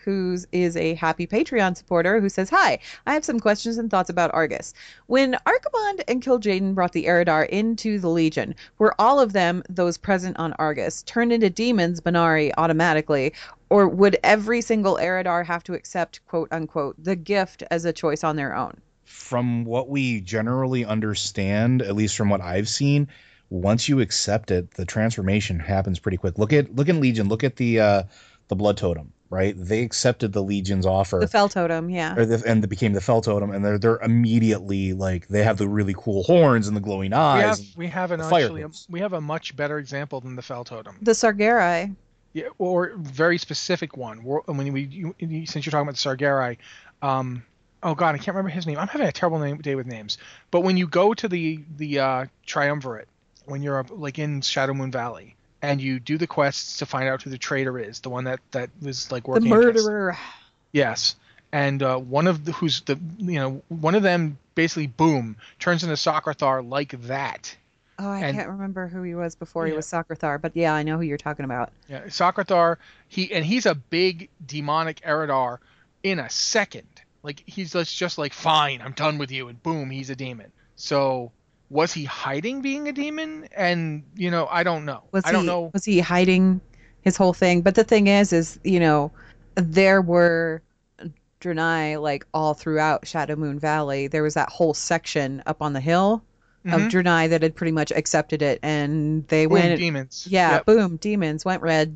who is a happy Patreon supporter, who says, "Hi, I have some questions and thoughts about Argus. When Archibald and Kil'jaeden brought the Eridar into the Legion, were all of them, those present on Argus, turned into demons Benari automatically, or would every single Eridar have to accept, quote unquote, the gift as a choice on their own?" From what we generally understand, at least from what I've seen, once you accept it, the transformation happens pretty quick. Look at look at Legion. Look at the uh, the Blood Totem, right? They accepted the Legion's offer. The Fel Totem, yeah. Or the, and they became the Fel Totem, and they're they're immediately like they have the really cool horns and the glowing eyes. We have, we have an fire actually a, we have a much better example than the Fel Totem. The Sargerai. Yeah, or very specific one. When we you, since you're talking about the Sargerai, um, oh god, I can't remember his name. I'm having a terrible name, day with names. But when you go to the the uh, Triumvirate, when you're up, like in Shadowmoon Valley, and you do the quests to find out who the traitor is, the one that, that was like working. The murderer. Yes, and uh, one of the who's the you know one of them basically boom turns into Socrathar like that. Oh, I and, can't remember who he was before yeah. he was Socrathar, but yeah, I know who you're talking about. Yeah, Socrathar. He and he's a big demonic Eridar in a second. Like he's just like, fine, I'm done with you, and boom, he's a demon. So. Was he hiding being a demon? And, you know, I don't know. Was I he, don't know. Was he hiding his whole thing? But the thing is, is, you know, there were Draenei, like, all throughout Shadowmoon Valley. There was that whole section up on the hill mm-hmm. of Draenei that had pretty much accepted it. And they boom, went... demons. Yeah, yep. boom, demons. Went red.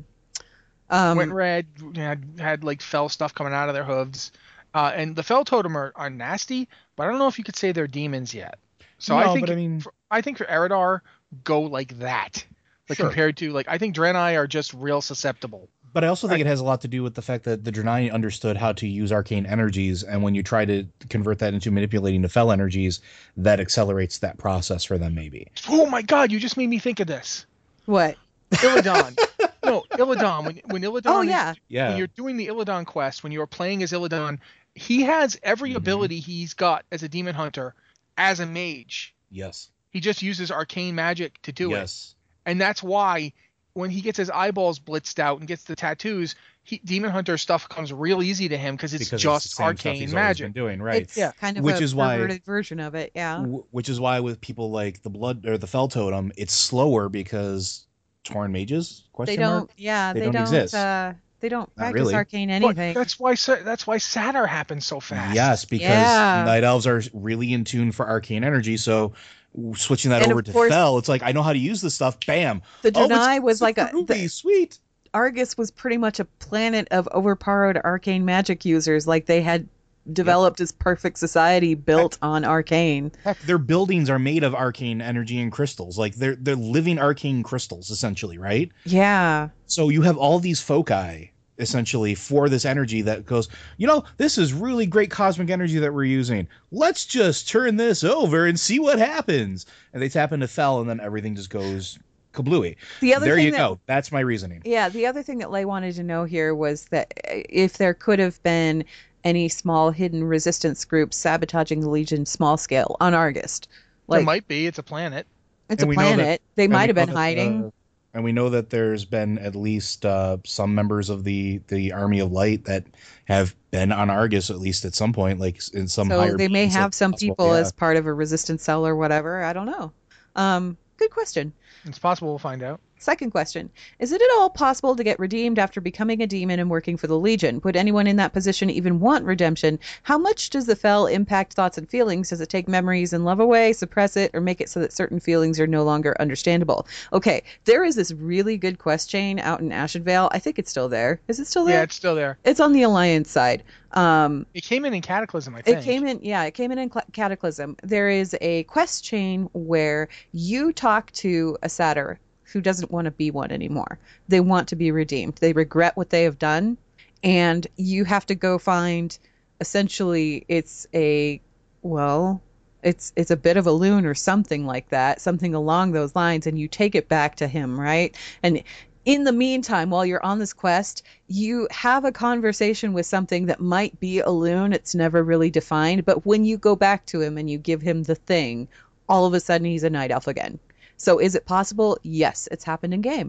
Um, went red. Had, had, like, fell stuff coming out of their hooves. Uh, and the Fel Totem are, are nasty, but I don't know if you could say they're demons yet. So no, I think but I mean, for, I think for Eridar go like that, like sure. compared to like I think Draenei are just real susceptible. But I also think I, it has a lot to do with the fact that the Draenei understood how to use arcane energies, and when you try to convert that into manipulating the Fel energies, that accelerates that process for them. Maybe. Oh my God! You just made me think of this. What? Illidan. No, Illidan. When when Illidan. Oh is, yeah. Yeah. When you're doing the Illidan quest, when you are playing as Illidan, he has every mm-hmm. ability he's got as a demon hunter as a mage. Yes. He just uses arcane magic to do yes. it. Yes. And that's why when he gets his eyeballs blitzed out and gets the tattoos, he, Demon Hunter stuff comes real easy to him because it's because just it's arcane magic. Been doing right. It's yeah. kind of which a is perverted why, version of it. Yeah. W- which is why with people like the Blood or the Fel Totem, it's slower because Tauren mages. Question they don't. mark? Yeah. They, they don't, don't exist. Uh, They don't Not practice really. arcane anything. But that's why that's why Satyr happens so fast. Yes, because yeah. Night Elves are really in tune for arcane energy, so switching that and over to course, Fel, it's like I know how to use this stuff. Bam. The Draenei oh, was like a the, sweet. Argus was pretty much a planet of overpowered arcane magic users. Like they had developed yep. this perfect society built heck, on arcane. Heck, their buildings are made of arcane energy and crystals. Like they're they're living arcane crystals, essentially, right? Yeah. So you have all these foci essentially for this energy that goes, you know, this is really great cosmic energy that we're using. Let's just turn this over and see what happens. And they tap into Fel, and then everything just goes kablooey. The other there thing you that, go. That's my reasoning. Yeah, the other thing that Lay wanted to know here was that if there could have been any small hidden resistance groups sabotaging the Legion small scale on Argus. Like, there might be. It's a planet. It's and a planet. That, they might have been that, hiding. Uh, and we know that there's been at least uh, some members of the, the Army of Light that have been on Argus at least at some point, like in some so higher. So they may have some possible. people yeah. as part of a resistance cell or whatever. I don't know. Um, good question. It's possible we'll find out. Second question. Is it at all possible to get redeemed after becoming a demon and working for the Legion? Would anyone in that position even want redemption? How much does the Fel impact thoughts and feelings? Does it take memories and love away, suppress it, or make it so that certain feelings are no longer understandable? Okay, there is this really good quest chain out in Ashenvale. I think it's still there. Is it still there? Yeah, it's still there. It's on the Alliance side. Um, it came in in Cataclysm, I think. It came in, yeah, it came in in Cataclysm. There is a quest chain where you talk to a satyr who doesn't want to be one anymore. They want to be redeemed. They regret what they have done, and you have to go find, essentially, it's a, well, it's it's a bit of a loon or something like that, something along those lines, and you take it back to him, right? And in the meantime, while you're on this quest, you have a conversation with something that might be a loon. It's never really defined, but when you go back to him and you give him the thing, all of a sudden he's a night elf again. So is it possible? Yes, it's happened in game.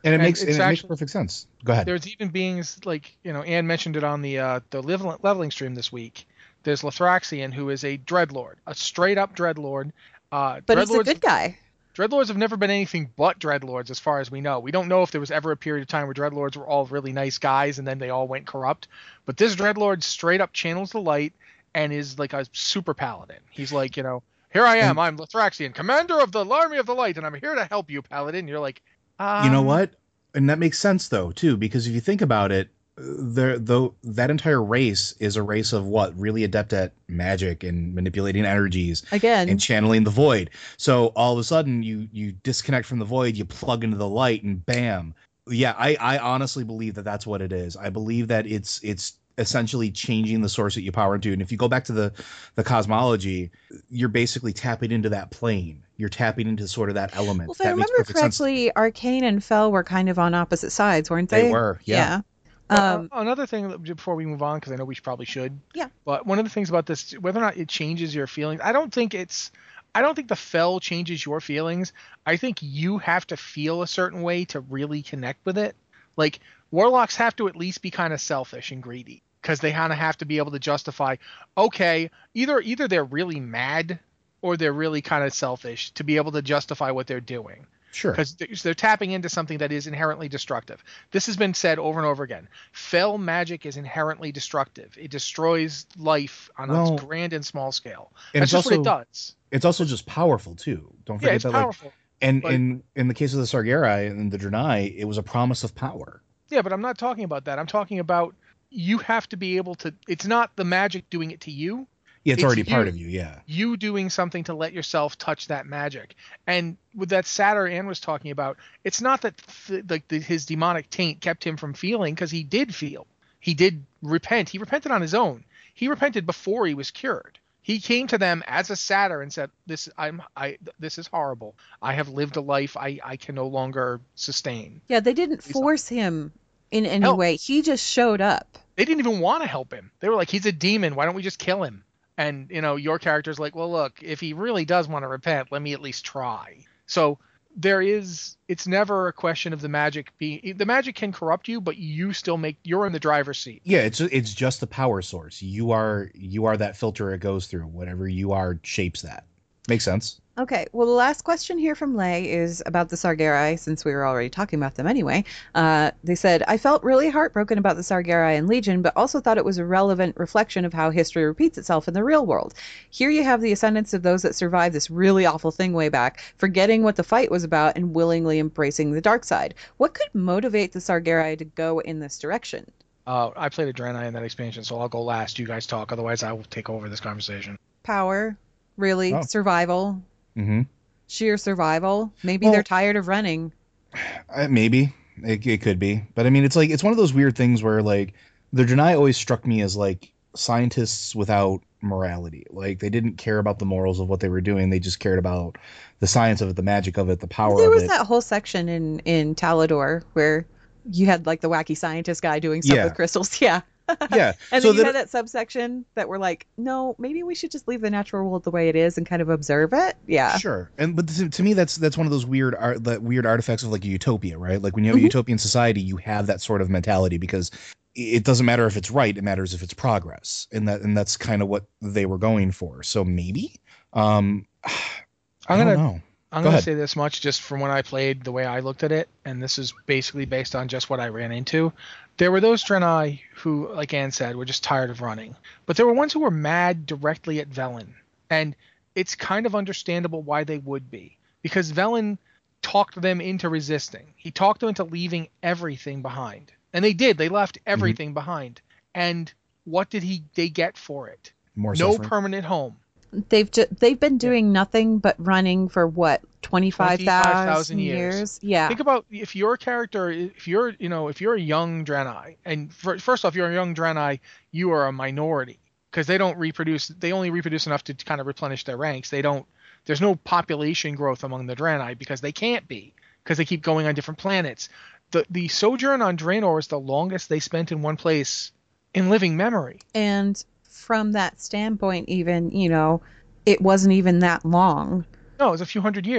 And it And makes it's and it makes actually- perfect sense. Go ahead. There's even beings like, you know, Anne mentioned it on the uh, the level- leveling stream this week. There's Lithraxian, who is a Dreadlord, a straight up Dreadlord. Uh, But he's a Dreadlords- good guy. Dreadlords have never been anything but Dreadlords as far as we know. We don't know if there was ever a period of time where Dreadlords were all really nice guys and then they all went corrupt. But this Dreadlord straight up channels the light and is like a super paladin. He's like, you know, here I am, I'm Lithraxian, commander of the Army of the Light, and I'm here to help you, paladin. You're like, um, You know what? And that makes sense though too, because if you think about it, there though that entire race is a race of what really adept at magic and manipulating energies Again. and channeling the void. So all of a sudden you you disconnect from the void, you plug into the light, and bam. Yeah, I I honestly believe that that's what it is. I believe that it's it's essentially changing the source that you power into. And if you go back to the the cosmology, you're basically tapping into that plane. You're tapping into sort of that element. Well, if I that makes remember perfect sense. correctly, Arcane and Fel were kind of on opposite sides, weren't they? They were, yeah. Well, Um, uh, another thing that- before we move on, because I know we should, probably should. Yeah. But one of the things about this, whether or not it changes your feelings, I don't think it's, I don't think the Fel changes your feelings. I think you have to feel a certain way to really connect with it. Like warlocks have to at least be kind of selfish and greedy, because they kind of have to be able to justify, okay, either either they're really mad or they're really kind of selfish to be able to justify what they're doing. Sure. Because they're tapping into something that is inherently destructive. This has been said over and over again. Fel magic is inherently destructive. It destroys life on Well, a grand and small scale. and That's it's just what also- it does. It's also just powerful too. Don't forget Yeah, it's that. powerful. Like, and but- in in the case of the Sargerai and the Draenei, it was a promise of power. Yeah, but I'm not talking about that. I'm talking about you have to be able to. It's not the magic doing it to you. Yeah, it's, It's already part you. of you. Yeah. You doing something to let yourself touch that magic. And with that Satyr Anne was talking about, it's not that th- like the, his demonic taint kept him from feeling, because he did feel. He did repent. He repented on his own. He repented before he was cured. He came to them as a satyr and said, "This I'm I this is horrible. I have lived a life I I can no longer sustain." yeah, they didn't He's- force him in any Help. way. He just showed up. They didn't even want to help him. They were like, "He's a demon. Why don't we just kill him?" And, you know, your character's like, well, look, if he really does want to repent, let me at least try. So there is, it's never a question of the magic being, the magic can corrupt you, but you still make, you're in the driver's seat. Yeah, it's it's just the power source. You are you are that filter it goes through. Whatever you are shapes that. Makes sense. Okay, well, the last question here from Lay is about the Sargerai, since we were already talking about them anyway. Uh, they said, I felt really heartbroken about the Sargerai and Legion, but also thought it was a relevant reflection of how history repeats itself in the real world. Here you have the ascendants of those that survived this really awful thing way back, forgetting what the fight was about and willingly embracing the dark side. What could motivate the Sargerai to go in this direction? Uh, I played a Draenei in that expansion, so I'll go last. You guys talk. Otherwise, I will take over this conversation. Power, really, Oh. survival, Mm-hmm. sheer survival. Maybe Well- they're tired of running. Uh, maybe it, it could be, but I mean, it's like it's one of those weird things where like the Draenei always struck me as like scientists without morality. Like they didn't care about the morals of what they were doing. They just cared about the science of it, the magic of it, the power There of was it. that whole section in in Talador where you had like the wacky scientist guy doing stuff Yeah. with crystals. Yeah. Yeah. And so then you that- had that subsection that were like, no, maybe we should just leave the natural world the way it is and kind of observe it. Yeah. Sure, and but to, to me, that's that's one of those weird art, that weird artifacts of like a utopia, right? Like when you have Mhm. a utopian society, you have that sort of mentality because it doesn't matter if it's right; it matters if it's progress, and that and that's kind of what they were going for. So maybe, um, I I'm don't gonna- know. I'm Go going to ahead. say this much just from when I played, the way I looked at it, and this is basically based on just what I ran into. There were those Draenei who, like Anne said, were just tired of running. But there were ones who were mad directly at Velen. And it's kind of understandable why they would be. Because Velen talked them into resisting. He talked them into leaving everything behind. And they did. They left everything behind. And what did he they get for it? More No suffering. permanent home. They've ju- they've been doing nothing but running for what, twenty-five thousand years. years? Yeah. Think about if your character, if you're, you know, if you're a young Draenei, and for, first off, you're a young Draenei, you are a minority because they don't reproduce. They only reproduce enough to kind of replenish their ranks. They don't. There's no population growth among the Draenei because they can't be because they keep going on different planets. The the sojourn on Draenor is the longest they spent in one place in living memory. And from that standpoint, even, you know, it wasn't even that long. No, it was a few hundred years.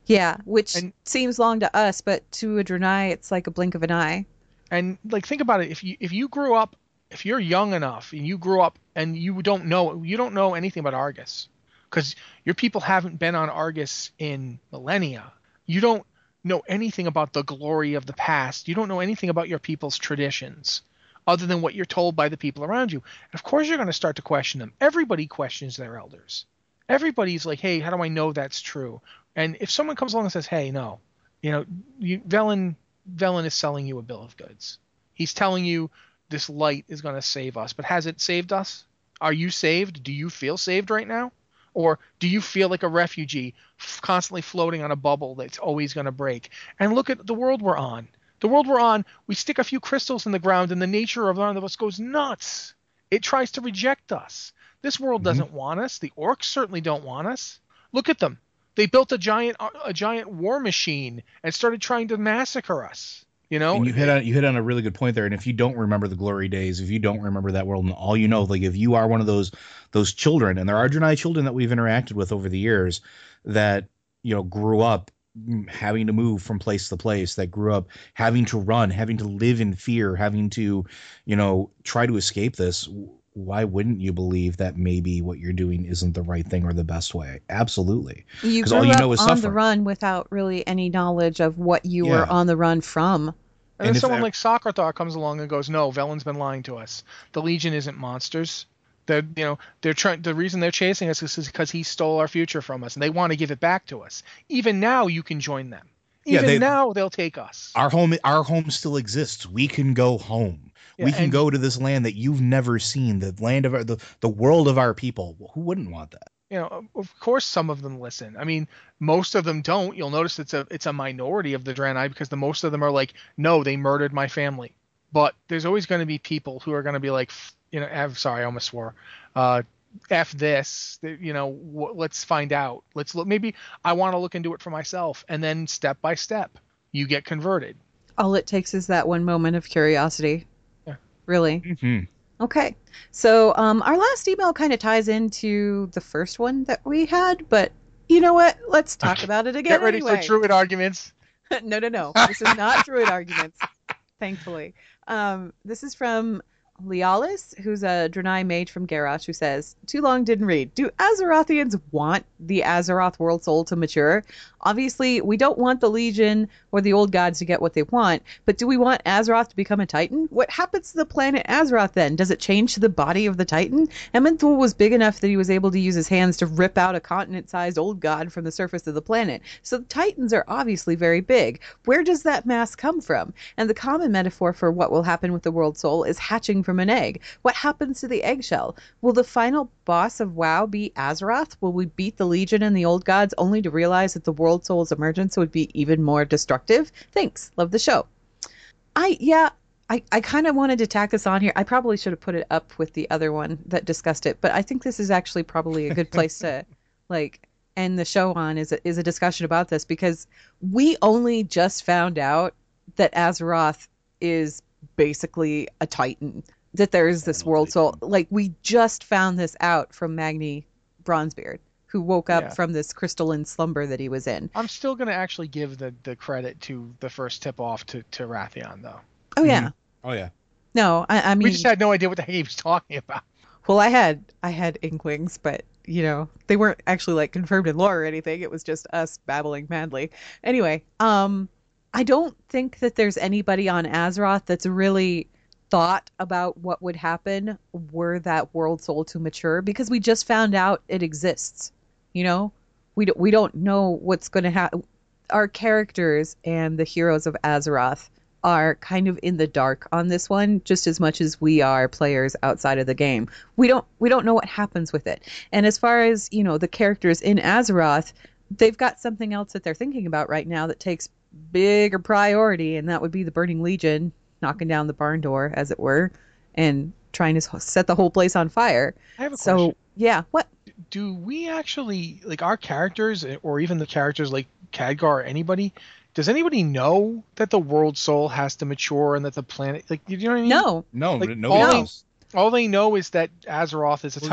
Yeah, which And- seems long to us, but to a Draenei, it's like a blink of an eye. And like, think about it. If you if you grew up, if you're young enough and you grew up and you don't know you don't know anything about Argus, because your people haven't been on Argus in millennia. You don't know anything about the glory of the past. You don't know anything about your people's traditions, other than what you're told by the people around you. And of course, you're going to start to question them. Everybody questions their elders. Everybody's like, "Hey, how do I know that's true?" And if someone comes along and says, "Hey, no, you know, you, Velen, Velen is selling you a bill of goods. He's telling you this light is going to save us, but has it saved us? Are you saved? Do you feel saved right now? Or do you feel like a refugee f- constantly floating on a bubble that's always going to break?" And look at the world we're on. The world we're on, we stick a few crystals in the ground and the nature of none of us goes nuts. It tries to reject us. This world Mm-hmm. doesn't want us. The orcs certainly don't want us. Look at them. They built a giant a giant war machine and started trying to massacre us. You know, And you hit on you hit on a really good point there. And if you don't remember the glory days, if you don't remember that world, and all you know, like if you are one of those those children, and there are Draenei children that we've interacted with over the years that you know grew up having to move from place to place, that grew up having to run, having to live in fear, having to, you know, try to escape this. Why wouldn't you believe that maybe what you're doing isn't the right thing or the best way? Absolutely. You 'Cause grew all you up know is on the suffering. run without really any knowledge of what you Yeah. were on the run from. And, And then if someone I- like Socrathar comes along and goes, "No, Velen's been lying to us. The Legion isn't monsters. They're, you know, they're trying. The reason they're chasing us is because he stole our future from us, and they want to give it back to us. Even now, you can join them. Yeah, Even they- now, they'll take us." Our home, our home still exists. We can go home. we Yeah, can and- go to this land that you've never seen, the land of our, the, the world of our people. Who wouldn't want that? You know, of course, some of them listen. I mean, most of them don't. You'll notice it's a it's a minority of the Draenei because the most of them are like, "No, they murdered my family." But there's always going to be people who are going to be like, you know, I'm sorry, I almost swore. Uh, F this, you know, w- let's find out. Let's look. Maybe I want to look into it for myself, and then step by step, you get converted. All it takes is that one moment of curiosity. Yeah. Really. Mm-hmm. Okay. So um, our last email kind of ties into the first one that we had, but you know what? Let's talk about it again. Get ready anyway. for Druid arguments. no, no, no. This is not Druid arguments, thankfully. Um, this is from Lealis, who's a Draenei mage from Garrosh, who says, "Too long, didn't read. Do Azerothians want the Azeroth world soul to mature? Obviously, we don't want the Legion or the old gods to get what they want, but do we want Azeroth to become a Titan? What happens to the planet Azeroth then? Does it change to the body of the Titan? Emmenthor was big enough that he was able to use his hands to rip out a continent-sized old god from the surface of the planet. So the Titans are obviously very big. Where does that mass come from? And the common metaphor for what will happen with the world soul is hatching from an egg. What happens to the eggshell? Will the final boss of WoW be Azeroth? Will we beat the Legion and the old gods only to realize that the world soul's emergence would be even more destructive? Thanks. Love the show." I, yeah, I, I kind of wanted to tack this on here. I probably should have put it up with the other one that discussed it, but I think this is actually probably a good place to, like, end the show on is a, is a discussion about this, because we only just found out that Azeroth is basically a Titan, that there is this world soul. Like, we just found this out from Magni Bronzebeard, who woke up Yeah. from this crystalline slumber that he was in. I'm still going to actually give the, the credit to the first tip off to, to Rathion, though. Oh, yeah. Oh yeah. No, I, I mean, We just had no idea what the heck he was talking about. well, I had I had inklings, but you know, they weren't actually like confirmed in lore or anything. It was just us babbling madly. Anyway, um, I don't think that there's anybody on Azeroth that's really thought about what would happen were that world soul to mature, because we just found out it exists. You know, we don't we don't know what's going to happen. Our characters and the heroes of Azeroth are kind of in the dark on this one, just as much as we are players outside of the game. We don't we don't know what happens with it. And as far as, you know, the characters in Azeroth, they've got something else that they're thinking about right now that takes bigger priority, and that would be the Burning Legion knocking down the barn door, as it were, and trying to set the whole place on fire. I have a So, question. yeah, what? Do we actually, like, our characters, or even the characters like Khadgar or anybody, does anybody know that the world soul has to mature and that the planet, like, you know what I mean? No. No, Like, nobody all- knows. All they know is that Azeroth is a Well, Titan.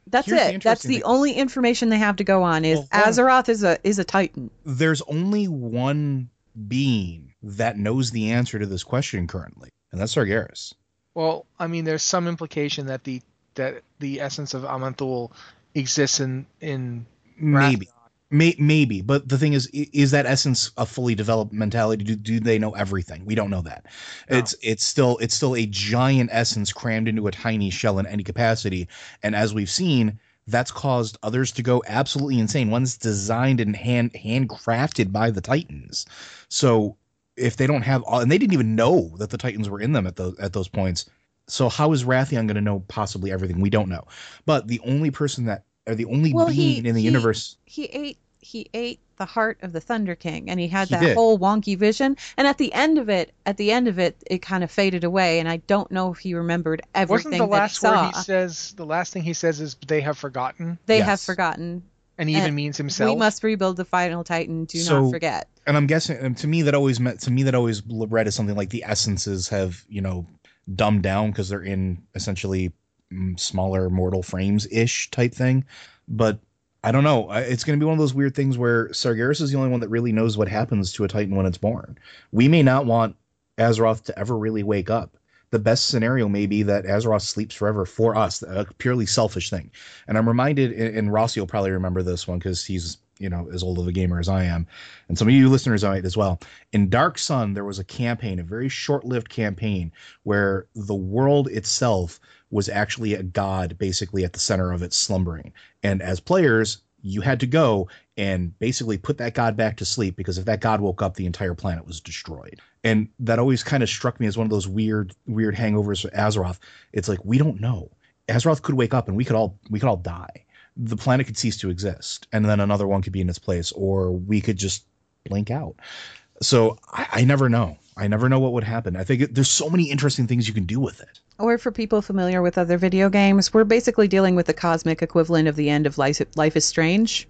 That's Here's the it. That's interesting the thing. only information they have to go on is Well, hold on. Azeroth is a is a Titan. There's only one being that knows the answer to this question currently, and that's Sargeras. Well, I mean, there's some implication that the that the essence of Aman'Thul exists in in Maybe. Wrathion. May, maybe, but the thing is, i- is that essence a fully developed mentality? Do, do they know everything? We don't know that. No. It's it's still it's still a giant essence crammed into a tiny shell in any capacity, and as we've seen, that's caused others to go absolutely insane. One's designed and hand handcrafted by the Titans. So if they don't have all, and they didn't even know that the Titans were in them at those at those points. So how is Wrathion going to know possibly everything? We don't know. But the only person that, or the only Well, being he, in the he, universe. he ate he ate the heart of the Thunder King, and he had He that did. whole wonky vision. And at the end of it, at the end of it, it kind of faded away. And I don't know if he remembered everything Wasn't the that last he saw. word he says? The last thing he says is, "They have forgotten," They Yes. have forgotten. and he even And means himself. We must rebuild the final Titan. Do So- not forget. And I'm guessing, and to me, that always meant, to me, that always read as something like the essences have, you know, dumbed down because they're in essentially mm, smaller mortal frames ish type thing. But I don't know. I- It's going to be one of those weird things where Sargeras is the only one that really knows what happens to a Titan when it's born. We may not want Azeroth to ever really wake up. The best scenario may be that Azeroth sleeps forever for us, a purely selfish thing. And I'm reminded, and and Rossi will probably remember this one because he's, you know, as old of a gamer as I am. And some of you listeners might as well. In Dark Sun, there was a campaign, a very short-lived campaign, where the world itself was actually a god basically at the center of it slumbering. And as players, you had to go and basically put that god back to sleep, because if that god woke up, the entire planet was destroyed. And that always kind of struck me as one of those weird, weird hangovers for Azeroth. It's like, we don't know. Azeroth could wake up and we could all we could all die. The planet could cease to exist, and then another one could be in its place, or we could just blink out. So I, I never know. I never know what would happen. I think it, there's so many interesting things you can do with it. Or for people familiar with other video games, we're basically dealing with the cosmic equivalent of the end of Life, Life is Strange.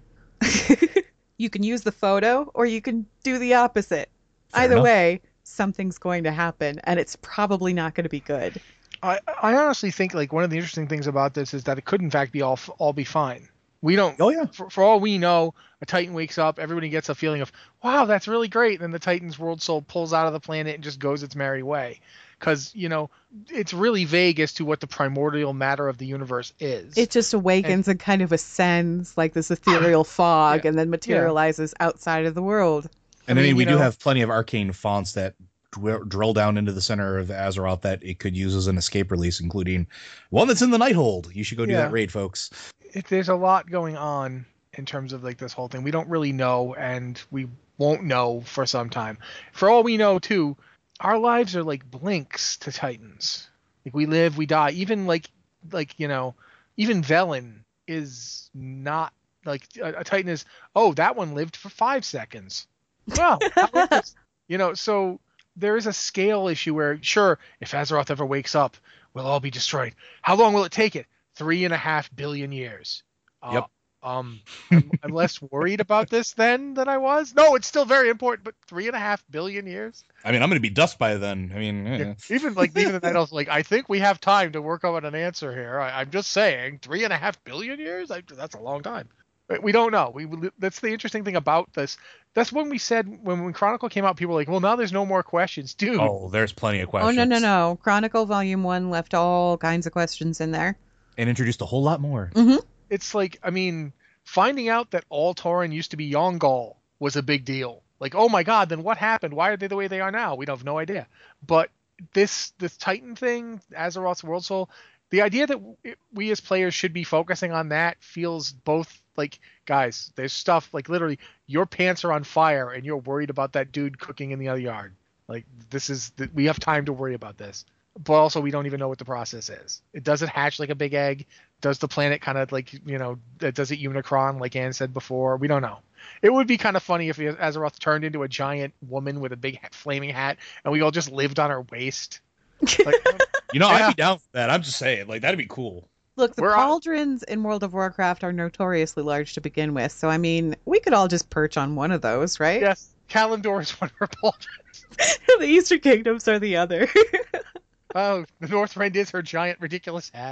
You can use the photo, or you can do the opposite. Fair Either enough. way, something's going to happen, and it's probably not going to be good. I, I honestly think like one of the interesting things about this is that it could in fact be all all be fine. We don't. Oh yeah. For, for all we know, a Titan wakes up, everybody gets a feeling of, wow, that's really great. And then the Titan's world soul pulls out of the planet and just goes its merry way. Because, you know, it's really vague as to what the primordial matter of the universe is. It just awakens and, kind of ascends like this ethereal fog, Yeah. and then materializes outside of the world. And I I mean, mean, we you do know- have plenty of arcane fonts that dw- drill down into the center of Azeroth that it could use as an escape release, including one that's in the Nighthold. You should go do Yeah. that raid, folks. it, there's a lot going on in terms of like this whole thing. We don't really know, and we won't know for some time. For all we know, too, our lives are like blinks to Titans. Like we live, we die. Even like, like you know, even Velen is not like a, a Titan is. Oh, that one lived for five seconds. Well, how is- you know, so there is a scale issue where, sure, if Azeroth ever wakes up, we'll all be destroyed. How long will it take it? Three and a half billion years. Yep. Uh, um, I'm, I'm less worried about this then than I was. No, it's still very important, but three and a half billion years. I mean, I'm going to be dust by then. I mean, eh. Even like even the night, I was like, I think we have time to work out an answer here. I, I'm just saying, three and a half billion years. I, that's a long time. But we don't know. We that's the interesting thing about this. That's when we said when, when Chronicle came out, people were like, well, now there's no more questions, dude. oh, there's plenty of Oh, questions. no, no, no. Chronicle Volume one left all kinds of questions in there. And introduced a whole lot more. Mm-hmm. It's like, I mean, finding out that all Tauren used to be Yongal was a big deal. Like, oh my God, then what happened? Why are they the way they are now? We have no idea. But this this Titan thing, Azeroth's World Soul, the idea that we as players should be focusing on that feels both like, guys, there's stuff like literally your pants are on fire and you're worried about that dude cooking in the other yard. Like this is we have time to worry about this. But also we don't even know what the process is. It doesn't hatch like a big egg. Does the planet kind of like, you know, does it Unicron like Anne said before? We don't know. It would be kind of funny if Azeroth turned into a giant woman with a big flaming hat and we all just lived on her waist. Like, You know, Yeah. I'd be down for that. I'm just saying, like, that'd be cool. Look, the We're on- pauldrons in World of Warcraft are notoriously large to begin with, so I mean, we could all just perch on one of those, right? yes, Kalimdor is one of her pauldrons. The Eastern Kingdoms are the other. Oh, the Northrend is her giant ridiculous hat.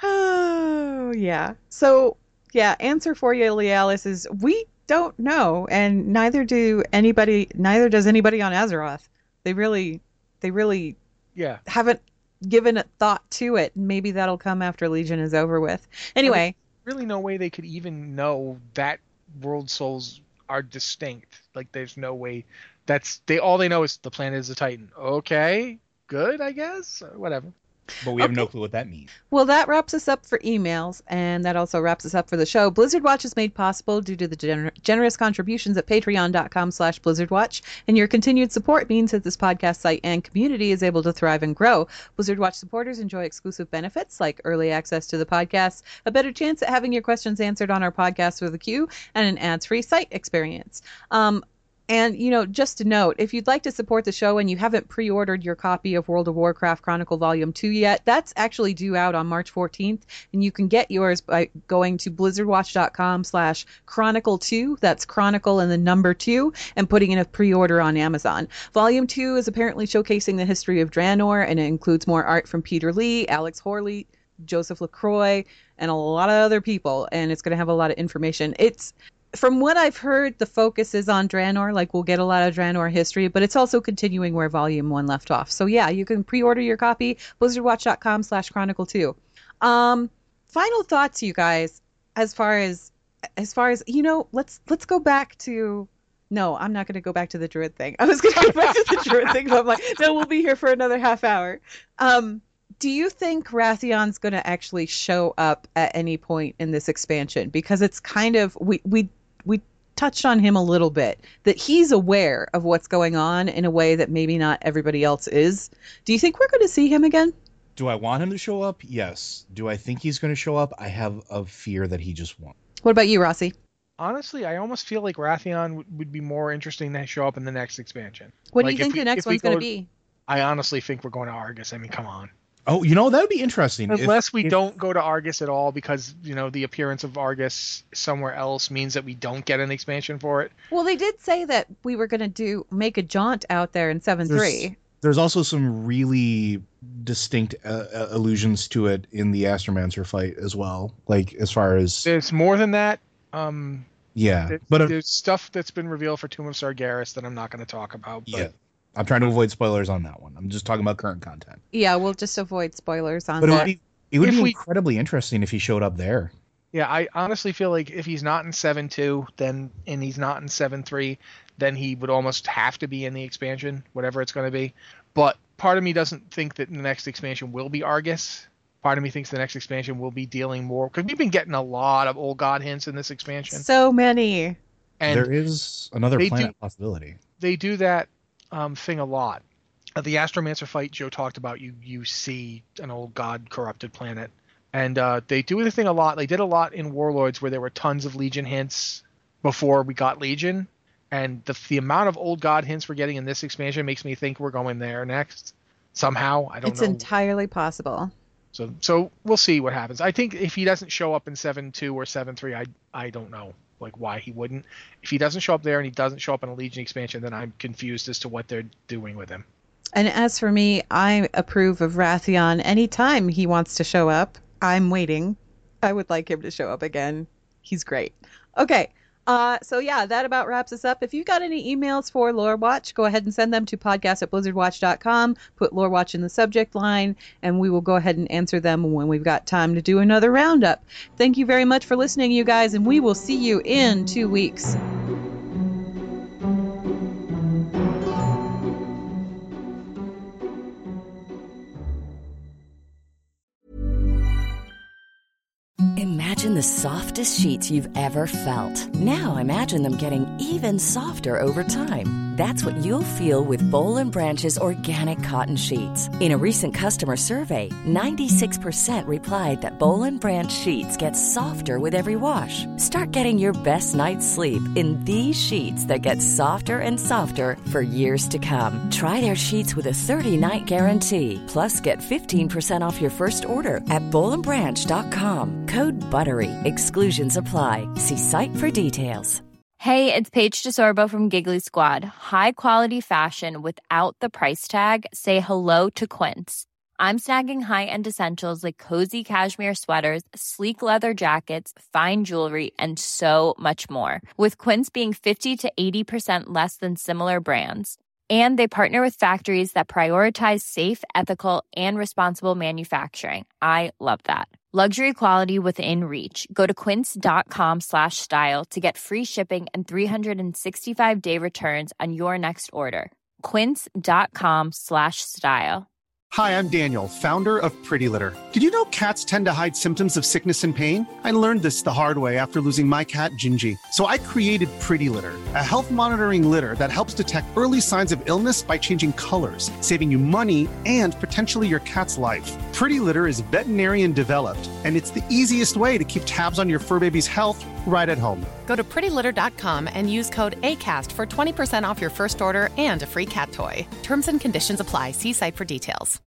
Oh, yeah. So, yeah, answer for you, Lealis, is we don't know, and neither do anybody, neither does anybody on Azeroth. They really, they really Yeah. haven't given a thought to it. Maybe that'll come after Legion is over with. Anyway. Really no way they could even know that world souls are distinct. Like, there's no way. That's, they, all they know is the planet is a Titan. Okay, good, I guess? Whatever. But we have Okay. no clue what that means. Well, that wraps us up for emails, and that also wraps us up for the show. Blizzard Watch is made possible due to the gener- generous contributions at patreon.com slash blizzardwatch, and your continued support means that this podcast site and community is able to thrive and grow. Blizzard Watch supporters enjoy exclusive benefits like early access to the podcast, a better chance at having your questions answered on our podcast with a queue, and an ads-free site experience. Um, And, you know, just a note, if you'd like to support the show and you haven't pre-ordered your copy of World of Warcraft Chronicle Volume two yet, that's actually due out on March fourteenth, and you can get yours by going to blizzardwatch.com slash chronicle two, that's chronicle and the number two, and putting in a pre-order on Amazon. Volume two is apparently showcasing the history of Draenor, and it includes more art from Peter Lee, Alex Horley, Joseph LaCroix, and a lot of other people, and it's going to have a lot of information. It's... From what I've heard, the focus is on Draenor. Like, we'll get a lot of Draenor history, but it's also continuing where Volume one left off. So, yeah, you can pre-order your copy, blizzardwatch.com slash chronicle two. Um, final thoughts, you guys, as far as, as far as, you know, let's let's go back to... No, I'm not going to go back to the Druid thing. I was going to go back to the Druid thing, but I'm like, no, we'll be here for another half hour. Um, do you think Rathion's going to actually show up at any point in this expansion? Because it's kind of... we we. we touched on him a little bit, that he's aware of what's going on in a way that maybe not everybody else is. Do you think we're going to see him again? Do I want him to show up? Yes. Do I think he's going to show up? I have a fear that he just won't. What about you, Rossi? Honestly, I almost feel like Rathion would, would be more interesting to show up in the next expansion. What Like, do you think we, the next one's going to be? I honestly think we're going to Argus. I mean, come on. Oh, you know, that would be interesting. Unless if, we if, don't go to Argus at all, because, you know, the appearance of Argus somewhere else means that we don't get an expansion for it. Well, they did say that we were going to do make a jaunt out there in seven three. There's, there's also some really distinct uh, allusions to it in the Astromancer fight as well. Like, as far as... There's more than that. Um, yeah. there, but There's stuff that's been revealed for Tomb of Sargeras that I'm not going to talk about. But... Yeah. I'm trying to avoid spoilers on that one. I'm just talking about current content. Yeah, we'll just avoid spoilers on but that. It would be, it would be we, incredibly interesting if he showed up there. Yeah, I honestly feel like if he's not in seven two, then and he's not in seven three, then he would almost have to be in the expansion, whatever it's going to be. But part of me doesn't think that the next expansion will be Argus. Part of me thinks the next expansion will be dealing more, because we've been getting a lot of old god hints in this expansion. So many. And there is another planet do, possibility. They do that um, thing a lot. At the Astromancer fight Joe talked about, you you see an old god corrupted planet. And uh, they do the thing a lot. They did a lot in Warlords where there were tons of Legion hints before we got Legion. And the the amount of old god hints we're getting in this expansion makes me think we're going there next. Somehow. I don't it's know. It's entirely possible. So so we'll see what happens. I think if he doesn't show up in seven two or seven three, I I don't know like why he wouldn't. If he doesn't show up there and he doesn't show up in a Legion expansion, then I'm confused as to what they're doing with him. And as for me, I approve of Rathion anytime he wants to show up. I'm waiting. I would like him to show up again. He's great. Okay. Uh, so yeah, that about wraps us up. If you got any emails for Lore Watch, go ahead and send them to podcast at blizzardwatch dot com. Put Lore Watch in the subject line, and we will go ahead and answer them when we've got time to do another roundup. Thank you very much for listening, you guys, and we will see you in two weeks. Imagine the softest sheets you've ever felt. Now imagine them getting even softer over time. That's what you'll feel with Boll and Branch's organic cotton sheets. In a recent customer survey, ninety-six percent replied that Boll and Branch sheets get softer with every wash. Start getting your best night's sleep in these sheets that get softer and softer for years to come. Try their sheets with a thirty-night guarantee. Plus, get fifteen percent off your first order at boll and branch dot com. Code BUTTERY. Exclusions apply. See site for details. Hey, it's Paige DeSorbo from Giggly Squad. High quality fashion without the price tag. Say hello to Quince. I'm snagging high-end essentials like cozy cashmere sweaters, sleek leather jackets, fine jewelry, and so much more. With Quince being fifty to eighty percent less than similar brands. And they partner with factories that prioritize safe, ethical, and responsible manufacturing. I love that. Luxury quality within reach. Go to quince.com slash style to get free shipping and three sixty-five day returns on your next order. Quince.com slash style. Hi, I'm Daniel, founder of Pretty Litter. Did you know cats tend to hide symptoms of sickness and pain? I learned this the hard way after losing my cat, Gingy. So I created Pretty Litter, a health monitoring litter that helps detect early signs of illness by changing colors, saving you money and potentially your cat's life. Pretty Litter is veterinarian developed, and it's the easiest way to keep tabs on your fur baby's health right at home. Go to pretty litter dot com and use code ACAST for twenty percent off your first order and a free cat toy. Terms and conditions apply. See site for details.